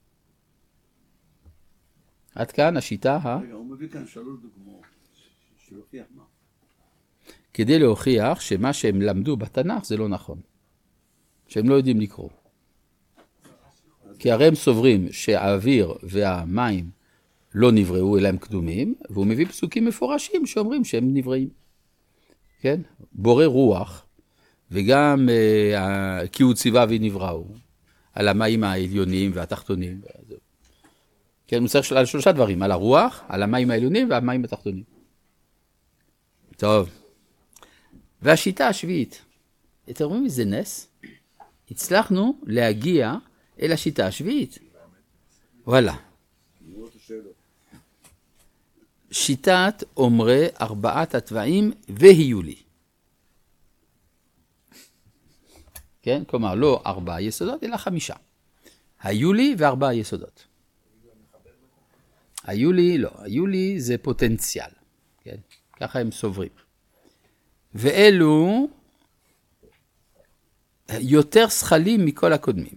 עד כאן השיטה ה... רגע, הוא מביא כאן שלוש דוגמאות, שלוקח מה? כדי להוכיח שמה שהם למדו בתנ"ך זה לא נכון. שהם לא יודעים לקרוא. כי הרי הם סוברים שהאוויר והמים לא נבראו אלא הם קדומים, והוא מביא פסוקים מפורשים שאומרים שהם נבראים. כן? בורא רוח, וגם אה, כי הוא ציווה ונבראו, על המים העליונים והתחתונים. כן, הוא צריך על שלושה דברים, על הרוח, על המים העליונים והמים התחתונים. טוב. והשיטה השביעית, אתם רואים איזה נס? הצלחנו להגיע אל השיטה השביעית. וואלה. שיטת אומרי ארבעת התוואים והיו לי. כן? כלומר, לא ארבעה יסודות, אלא חמישה. היו לי וארבעה יסודות. היו לי, לא. היו לי זה פוטנציאל. כן? ככה הם סוברים. ואלו יותר שכלים מכל הקודמים.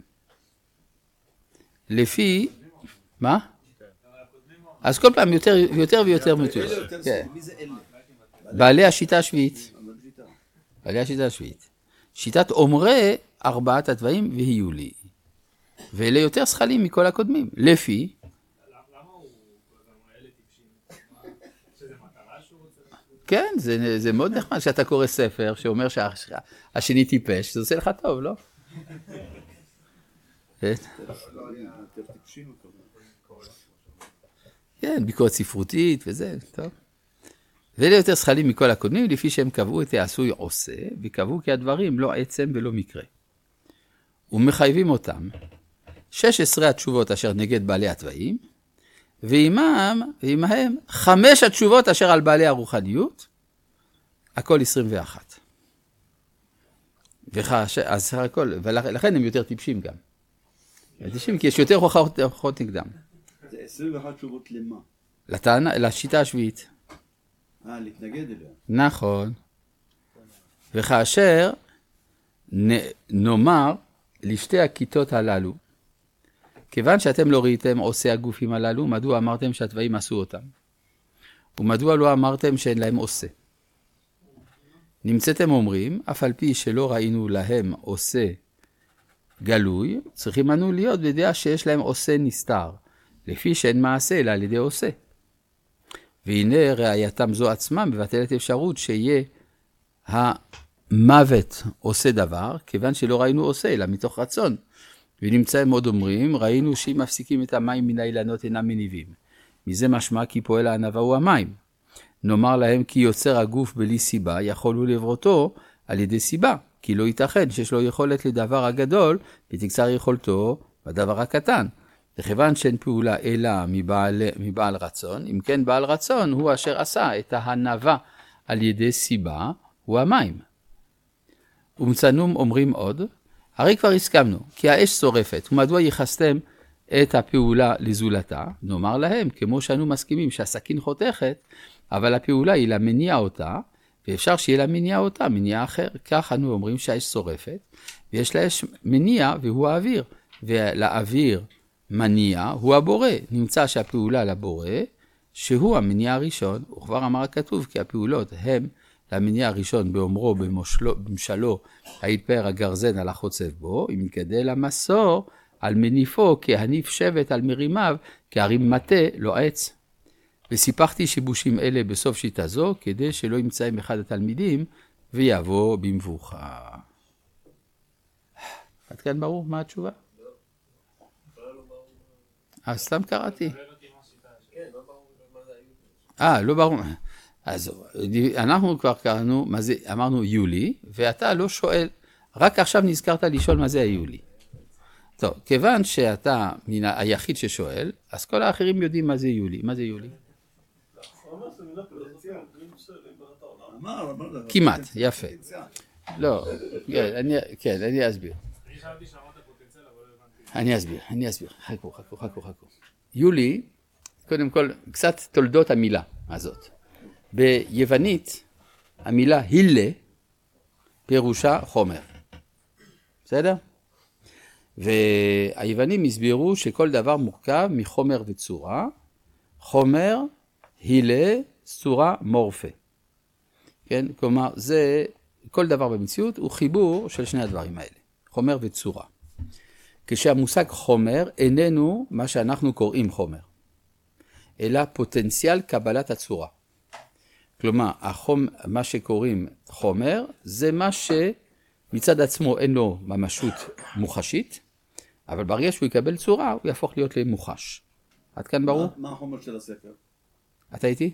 לפי, מה? אז כל פעם יותר, יותר ויותר מתוח. מי זה אלה? בעלי השיטה השביעית. בעלי השיטה השביעית. שיטת אומרי ארבעת התוואים והיו לי. ואלה יותר שכלים מכל הקודמים. לפי, למה הוא אלה טיפשים? שזה מטרה שהוא רוצה? כן, זה, זה מאוד נחמד שאתה קורא ספר שאומר שהשני טיפש, זה עושה לך טוב, לא? כן, ביקורת ספרותית וזה, טוב. ואלה יותר שכלים מכל הקודמים, לפי שהם קבעו את העשוי עושה, וקבעו כי הדברים לא עצם ולא מקרה. ומחייבים אותם, שש עשרה התשובות אשר נגד בעלי התוואים, ועימם, ועימהם, חמש התשובות אשר על בעלי הרוחניות, הכל עשרים ואחת. וחש... אז הכל, ולכן הם יותר טיפשים גם. טיפשים כי יש יותר הוכחות נגדם. זה עשרים ואחת תשובות למה? לטענה, לשיטה השביעית. אה, להתנגד אליה. נכון. וכאשר נ... נאמר לשתי הכיתות הללו, כיוון שאתם לא ראיתם עושי הגופים הללו, מדוע אמרתם שהתוואים עשו אותם? ומדוע לא אמרתם שאין להם עושה? נמצאתם אומרים, אף על פי שלא ראינו להם עושה גלוי, צריכים אנו להיות בדעה שיש להם עושה נסתר, לפי שאין מעשה אלא על ידי עושה. והנה ראייתם זו עצמם מבטלת אפשרות שיהיה המוות עושה דבר, כיוון שלא ראינו עושה, אלא מתוך רצון. ונמצאים עוד אומרים, ראינו שאם מפסיקים את המים מן האילנות אינם מניבים. מזה משמע כי פועל הענווה הוא המים. נאמר להם כי יוצר הגוף בלי סיבה, יכול הוא לבראותו על ידי סיבה, כי לא ייתכן שיש לו יכולת לדבר הגדול, ותקצר יכולתו בדבר הקטן. וכיוון שאין פעולה אלא מבעל, מבעל רצון, אם כן בעל רצון הוא אשר עשה את ההנבה על ידי סיבה, הוא המים. ומצנום אומרים עוד, הרי כבר הסכמנו, כי האש שורפת, ומדוע ייחסתם את הפעולה לזולתה? נאמר להם, כמו שאנו מסכימים שהסכין חותכת, אבל הפעולה היא למניע אותה, ואפשר שיהיה לה מניע אותה, מניע אחר. כך אנו אומרים שהאש שורפת, ויש לאש מניע והוא האוויר, ולאוויר מניע הוא הבורא. נמצא שהפעולה לבורא, שהוא המניע הראשון, וכבר אמר הכתוב, כי הפעולות הם למניע הראשון באומרו, במשלו, במשלו, היתפאר הגרזן על החוצב בו, אם יגדל המסור על מניפו, כהניף שבט על מרימיו, כהרים מטה, לא עץ. וסיפחתי שיבושים אלה בסוף שיטה זו, כדי שלא ימצאים אחד התלמידים, ויבוא במבוכה. עד כאן ברור מה התשובה? אה, סתם קראתי. אה, לא ברור. אז אנחנו כבר קראנו, מה זה, אמרנו יולי, ואתה לא שואל, רק עכשיו נזכרת לשאול מה זה היולי. טוב, כיוון שאתה היחיד ששואל, אז כל האחרים יודעים מה זה יולי. מה זה יולי? כמעט, יפה. לא, כן, אני אסביר. אני אסביר, אני אסביר. חכו, חכו, חכו, חכו. יולי, קודם כל, קצת תולדות המילה הזאת. ביוונית, המילה הילה, פירושה חומר. בסדר? והיוונים הסבירו שכל דבר מורכב מחומר וצורה. חומר, הילה, צורה, מורפה. כן? כלומר, זה, כל דבר במציאות הוא חיבור של שני הדברים האלה. חומר וצורה. כשהמושג חומר איננו מה שאנחנו קוראים חומר, אלא פוטנציאל קבלת הצורה. כלומר, החום, מה שקוראים חומר, זה מה שמצד עצמו אין לו ממשות מוחשית, אבל ברגע שהוא יקבל צורה, הוא יהפוך להיות למוחש. עד כאן ברור? מה החומר של הספר? אתה איתי?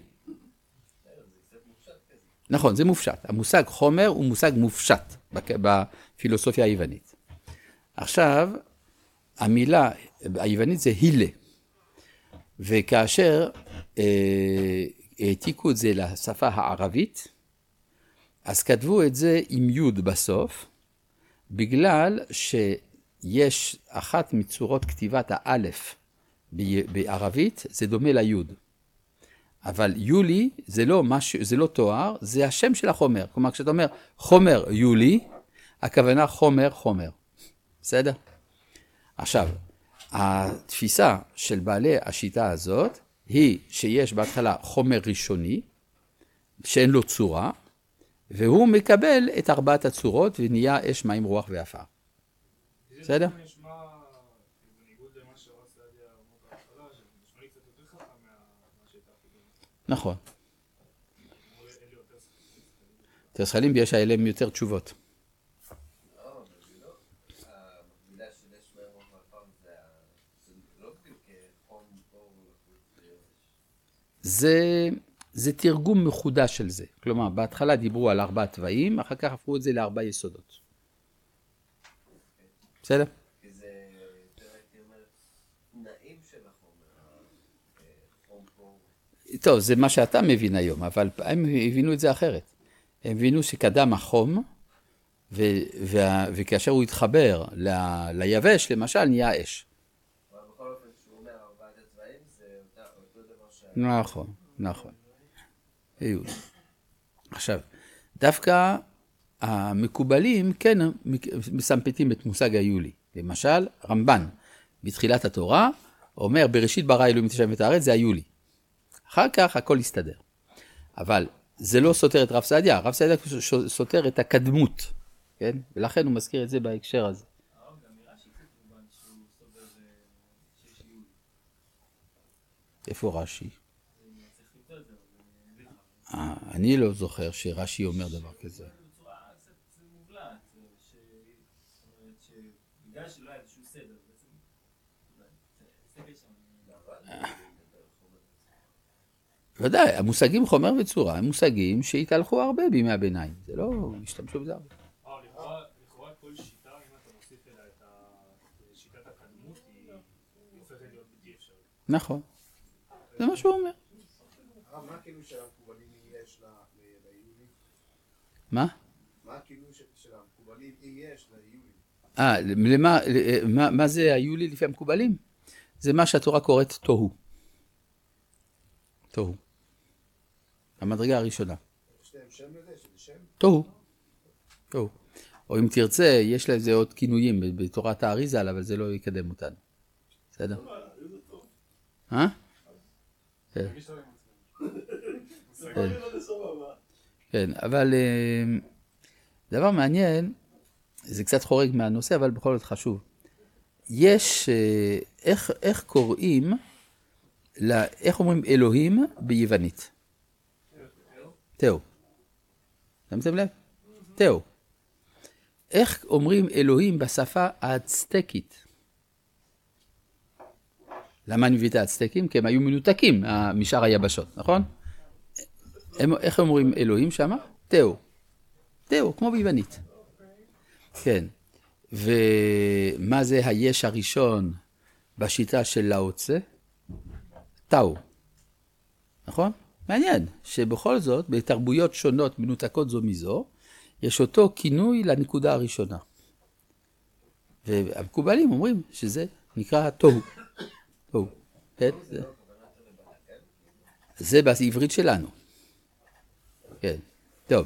נכון, זה מופשט. המושג חומר הוא מושג מופשט בפילוסופיה היוונית. עכשיו, המילה היוונית זה הילה, וכאשר אה, העתיקו את זה לשפה הערבית, אז כתבו את זה עם יוד בסוף, בגלל שיש אחת מצורות כתיבת האלף בערבית, זה דומה ליוד. אבל יולי זה לא, משהו, זה לא תואר, זה השם של החומר. כלומר, כשאתה אומר חומר יולי, הכוונה חומר חומר. בסדר? עכשיו, התפיסה של בעלי השיטה הזאת, היא שיש בהתחלה חומר ראשוני, שאין לו צורה, והוא מקבל את ארבעת הצורות, ונהיה אש, מים, רוח ועפר. בסדר? זה נשמע, בניגוד למה שרב סעדיה אמר בהתחלה, שנשמע לי קצת יותר חכם מה שהייתה חידון. נכון. יותר שכלים, ויש האלם יותר תשובות. זה, זה תרגום מחודש של זה. כלומר, בהתחלה דיברו על ארבע צבעים, אחר כך הפכו את זה לארבע יסודות. בסדר? זה הייתי אומר, תנאים של החומר, חום פה. טוב, זה מה שאתה מבין היום, אבל הם הבינו את זה אחרת. הם הבינו שקדם החום, ו, וה, וכאשר הוא התחבר ל, ליבש, למשל, נהיה אש. נכון, נכון. עכשיו, דווקא המקובלים כן מסמפתים את מושג היולי. למשל, רמב"ן, בתחילת התורה, אומר, בראשית ברא אלוהים את השמיים ואת הארץ, זה היולי. אחר כך הכל יסתדר. אבל זה לא סותר את רב סעדיה, רב סעדיה סותר את הקדמות, כן? ולכן הוא מזכיר את זה בהקשר הזה. איפה רש"י? אני לא זוכר שרש"י אומר דבר כזה. שבגלל שלא היה איזשהו סדר, בעצם, תסתכל שם. ודאי, המושגים חומר וצורה הם מושגים שהתהלכו הרבה בימי הביניים, זה לא השתמשו בזה הרבה. לכאורה כל שיטה, אם אתה מוסיף אליה את שיטת הקדמות, היא הופכת להיות בלתי אפשרית. נכון, זה מה שהוא אומר. הרב, מה הכינוי של המקובלים יש ליולי? מה? מה הכינוי של המקובלים יש ליולי? אה, למה, מה, מה זה היולי לפי המקובלים? זה מה שהתורה קוראת תוהו. תוהו. המדרגה הראשונה. יש להם שם לזה? שזה שם? תוהו. תוהו. או אם תרצה, יש לזה עוד כינויים בתורת האריז"ל, אבל זה לא יקדם אותנו. בסדר? אה? כן. כן, אבל דבר מעניין, זה קצת חורג מהנושא, אבל בכל זאת חשוב. יש, איך, איך קוראים, לה, איך אומרים אלוהים ביוונית? תאו. שמתם לב? תאו. איך אומרים אלוהים בשפה האצטקית? למה אני מביא את האצטקים? כי הם היו מנותקים משאר היבשות, נכון? הם, איך אומרים אלוהים שמה? תאו. תאו, כמו ביוונית. כן. ומה זה היש הראשון בשיטה של לאוצה? תאו. נכון? מעניין שבכל זאת, בתרבויות שונות מנותקות זו מזו, יש אותו כינוי לנקודה הראשונה. והמקובלים אומרים שזה נקרא תוהו. תוהו. כן? זה, זה בעברית שלנו. כן. טוב.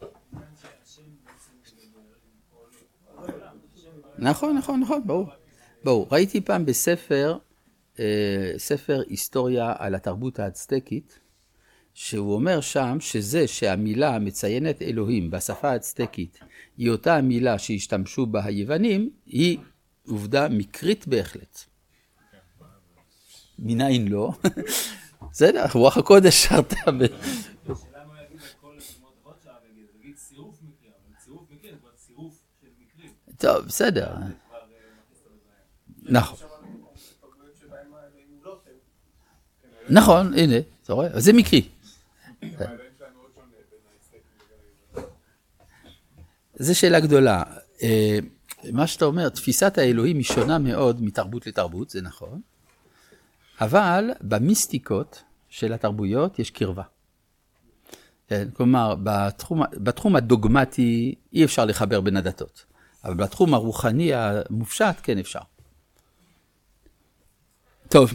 נכון, נכון, נכון, ברור. ברור. ראיתי פעם בספר, אה, ספר היסטוריה על התרבות האצטקית, שהוא אומר שם שזה שהמילה מציינת אלוהים בשפה האצטקית היא אותה המילה שהשתמשו בה היוונים, היא עובדה מקרית בהחלט. מניין לא? בסדר, רוח הקודש שרתה ב... השאלה מה יגיד לכל השמות עוד שעה ויגיד, תגיד צירוף מקרי, אבל צירוף מקרי זה כבר צירוף של מקרים. טוב, בסדר. נכון. נכון, הנה, אתה רואה? זה מקרי. זו שאלה גדולה. מה שאתה אומר, תפיסת האלוהים היא שונה מאוד מתרבות לתרבות, זה נכון. אבל במיסטיקות של התרבויות יש קרבה. כלומר, בתחום, בתחום הדוגמטי אי אפשר לחבר בין הדתות. אבל בתחום הרוחני המופשט כן אפשר. טוב,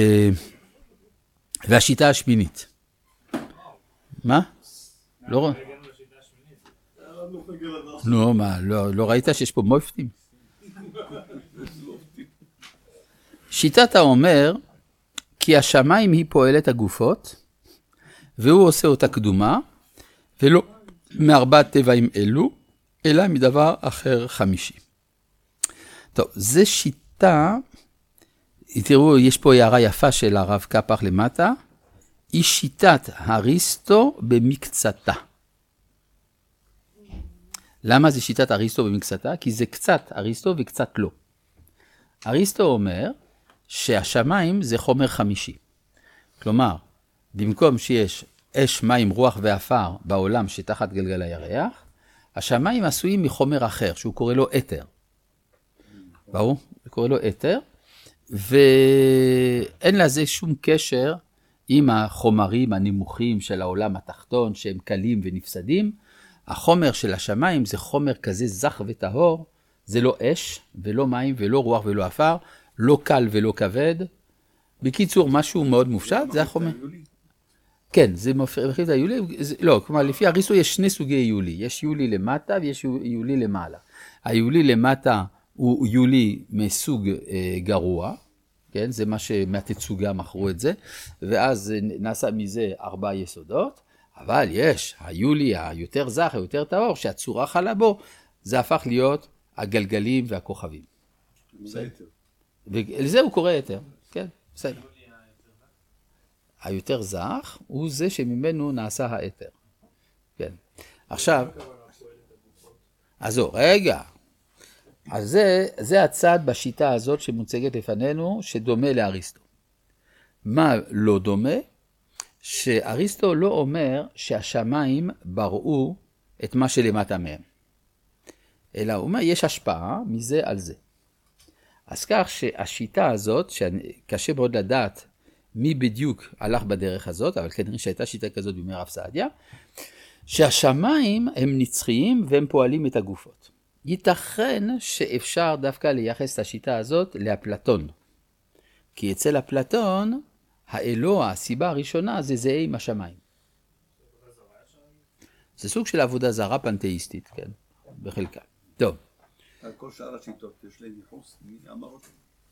והשיטה השמינית. מה? לא רואה. נו, מה, לא ראית שיש פה מופתים? שיטת האומר, כי השמיים היא פועלת הגופות, והוא עושה אותה קדומה, ולא מארבעת טבעים אלו, אלא מדבר אחר חמישי. טוב, זו שיטה, תראו, יש פה הערה יפה של הרב קפח למטה, היא שיטת אריסטו במקצתה. למה זה שיטת אריסטו במקצתה? כי זה קצת אריסטו וקצת לא. אריסטו אומר שהשמיים זה חומר חמישי. כלומר, במקום שיש אש, מים, רוח ואפר בעולם שתחת גלגל הירח, השמיים עשויים מחומר אחר, שהוא קורא לו אתר. ברור? הוא קורא לו אתר, ואין לזה שום קשר עם החומרים הנמוכים של העולם התחתון, שהם קלים ונפסדים. החומר של השמיים זה חומר כזה זך וטהור, זה לא אש ולא מים ולא רוח ולא אפר, לא קל ולא כבד. בקיצור, משהו מאוד מופשט, זה החומר. כן, זה מרחיב את היולי, לא, כלומר, לפי אריסטו יש שני סוגי יולי, יש יולי למטה ויש יולי למעלה. היולי למטה הוא יולי מסוג אה, גרוע, כן, זה מה שמהתצוגה מכרו את זה, ואז נעשה מזה ארבע יסודות, אבל יש, היולי היותר זך, היותר טהור, שהצורה חלה בו, זה הפך להיות הגלגלים והכוכבים. זה יותר. ולזה הוא קורא יותר, כן, בסדר. היותר זך הוא זה שממנו נעשה האתר. כן. עכשיו, אז זו, רגע. אז זה, זה הצד בשיטה הזאת שמוצגת לפנינו, שדומה לאריסטו. מה לא דומה? שאריסטו לא אומר שהשמיים בראו את מה שלמטה מהם. אלא הוא אומר, יש השפעה מזה על זה. אז כך שהשיטה הזאת, שקשה מאוד לדעת מי בדיוק הלך בדרך הזאת, אבל כנראה שהייתה שיטה כזאת בימי רב סעדיה, שהשמיים הם נצחיים והם פועלים את הגופות. ייתכן שאפשר דווקא לייחס את השיטה הזאת לאפלטון. כי אצל אפלטון, האלוה, הסיבה הראשונה, זה זהה עם השמיים. זה סוג של עבודה זרה פנתאיסטית, כן, בחלקה. טוב. על כל שאר השיטות, יש להם ייחוס, מי אמר אותו?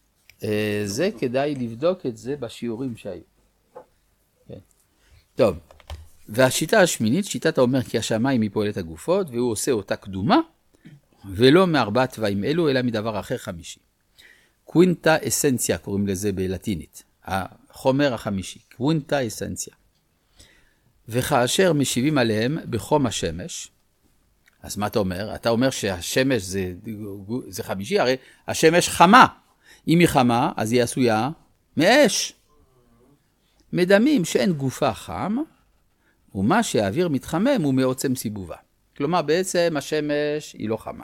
זה כדאי לבדוק את זה בשיעורים שהיו. כן. טוב. והשיטה השמינית, שיטת האומר כי השמיים היא פועלת הגופות, והוא עושה אותה קדומה, ולא מארבעה טבעים אלו, אלא מדבר אחר חמישי. קווינטה אסנציה קוראים לזה בלטינית. החומר החמישי, קווינטה אסנציה. וכאשר משיבים עליהם בחום השמש, אז מה אתה אומר? אתה אומר שהשמש זה, זה חמישי, הרי השמש חמה. אם היא חמה, אז היא עשויה מאש. מדמים שאין גופה חם, ומה שהאוויר מתחמם הוא מעוצם סיבובה. כלומר, בעצם השמש היא לא חמה.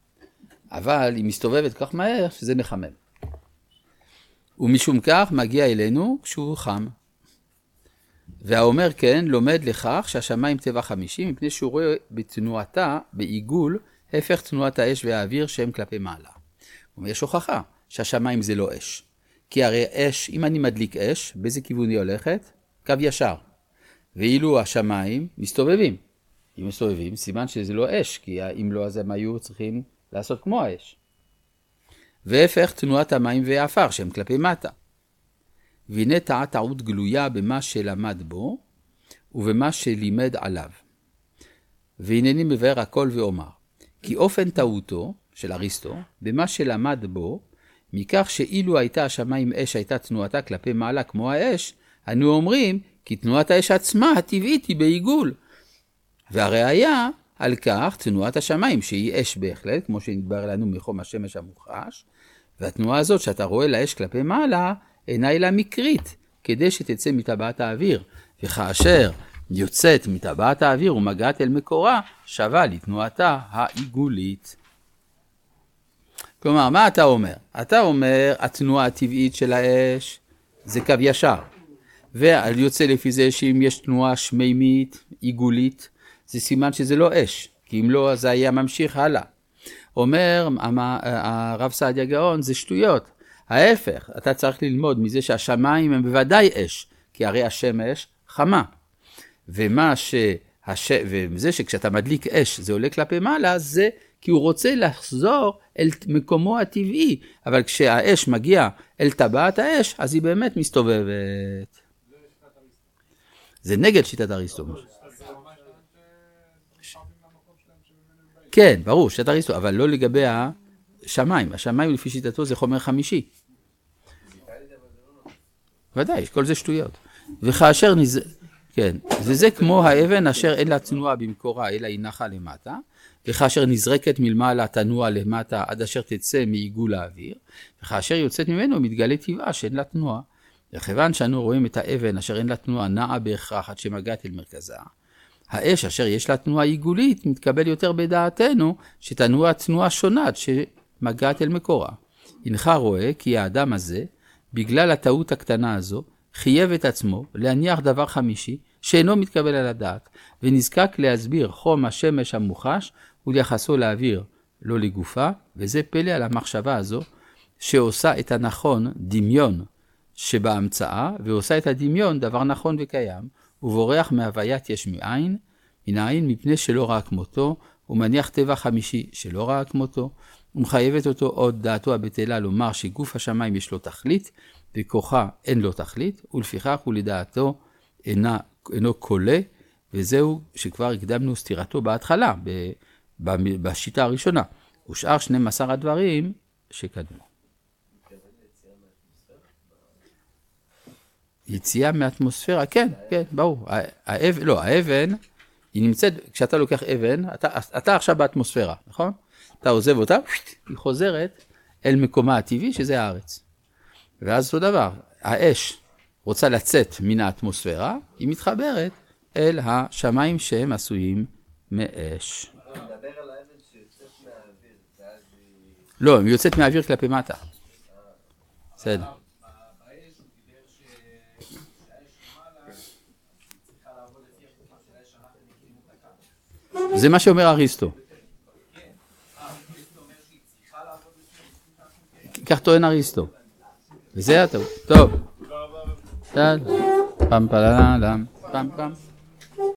אבל היא מסתובבת כך מהר שזה מחמם. ומשום כך מגיע אלינו כשהוא חם. והאומר כן לומד לכך שהשמיים טבע חמישי, מפני שהוא רואה בתנועתה, בעיגול, הפך תנועת האש והאוויר שהם כלפי מעלה. יש הוכחה שהשמיים זה לא אש. כי הרי אש, אם אני מדליק אש, באיזה כיוון היא הולכת? קו ישר. ואילו השמיים מסתובבים. אם מסתובבים, סימן שזה לא אש, כי אם לא אז הם היו צריכים לעשות כמו האש. והפך תנועת המים והאפר שהם כלפי מטה. והנה טעה טעות גלויה במה שלמד בו, ובמה שלימד עליו. והנני מבאר הכל ואומר, כי אופן טעותו של אריסטו, במה שלמד בו, מכך שאילו הייתה השמיים אש הייתה תנועתה כלפי מעלה כמו האש, אנו אומרים כי תנועת האש עצמה הטבעית היא בעיגול. והראיה על כך תנועת השמיים שהיא אש בהחלט, כמו שנדבר לנו מחום השמש המוחש, והתנועה הזאת שאתה רואה לאש כלפי מעלה, אינה אלא מקרית, כדי שתצא מטבעת האוויר, וכאשר יוצאת מטבעת האוויר ומגעת אל מקורה, שווה לתנועתה העיגולית. כלומר, מה אתה אומר? אתה אומר, התנועה הטבעית של האש זה קו ישר, ועל יוצא לפי זה שאם יש תנועה שמימית, עיגולית, זה סימן שזה לא אש, כי אם לא, אז זה היה ממשיך הלאה. אומר הרב סעדיה גאון, זה שטויות. ההפך, אתה צריך ללמוד מזה שהשמיים הם בוודאי אש, כי הרי השמש חמה. ומה שהש... וזה שכשאתה מדליק אש זה עולה כלפי מעלה, זה כי הוא רוצה לחזור אל מקומו הטבעי, אבל כשהאש מגיע אל טבעת האש, אז היא באמת מסתובבת. זה נגד שיטת אריסטו. כן, ברור, שיטת אריסטו, אבל לא לגבי השמיים. השמיים לפי שיטתו זה חומר חמישי. ודאי, כל זה שטויות. וכאשר נז... כן, וזה כמו האבן אשר אין לה תנועה במקורה, אלא היא נחה למטה, וכאשר נזרקת מלמעלה תנוע למטה עד אשר תצא מעיגול האוויר, וכאשר יוצאת ממנו מתגלה טבעה שאין לה תנועה. וכיוון שאנו רואים את האבן אשר אין לה תנועה נעה בהכרח עד שמגעת אל מרכזה, האש אשר יש לה תנועה עיגולית מתקבל יותר בדעתנו שתנוע תנועה שונה עד שמגעת אל מקורה. הנך רואה כי האדם הזה, בגלל הטעות הקטנה הזו, חייב את עצמו להניח דבר חמישי שאינו מתקבל על הדעת, ונזקק להסביר חום השמש המוחש וליחסו לאוויר, לא לגופה, וזה פלא על המחשבה הזו שעושה את הנכון דמיון שבהמצאה, ועושה את הדמיון דבר נכון וקיים, ובורח מהוויית יש מאין, מן העין מפני שלא ראה כמותו, ומניח טבע חמישי שלא ראה כמותו, ומחייבת אותו עוד דעתו הבטלה לומר שגוף השמיים יש לו תכלית, וכוחה אין לו תכלית, ולפיכך הוא לדעתו אינה, אינו קולה, וזהו שכבר הקדמנו סתירתו בהתחלה, ב, ב, בשיטה הראשונה, ושאר שנים עשר הדברים שקדמו. יציאה מאטמוספירה, כן, כן, ברור. לא, האבן, היא נמצאת, כשאתה לוקח אבן, אתה, אתה עכשיו באטמוספירה, נכון? אתה עוזב אותה, היא חוזרת אל מקומה הטבעי, שזה הארץ. ואז אותו דבר, האש רוצה לצאת מן האטמוספירה, היא מתחברת אל השמיים שהם עשויים מאש. אתה מדבר על האבן שיוצאת מהאוויר, ואז היא... לא, היא יוצאת מהאוויר כלפי מטה. בסדר. זה מה שאומר אריסטו. כך טוען אריסטו. וזה הטעות. טוב. פעם פעם פעם פעם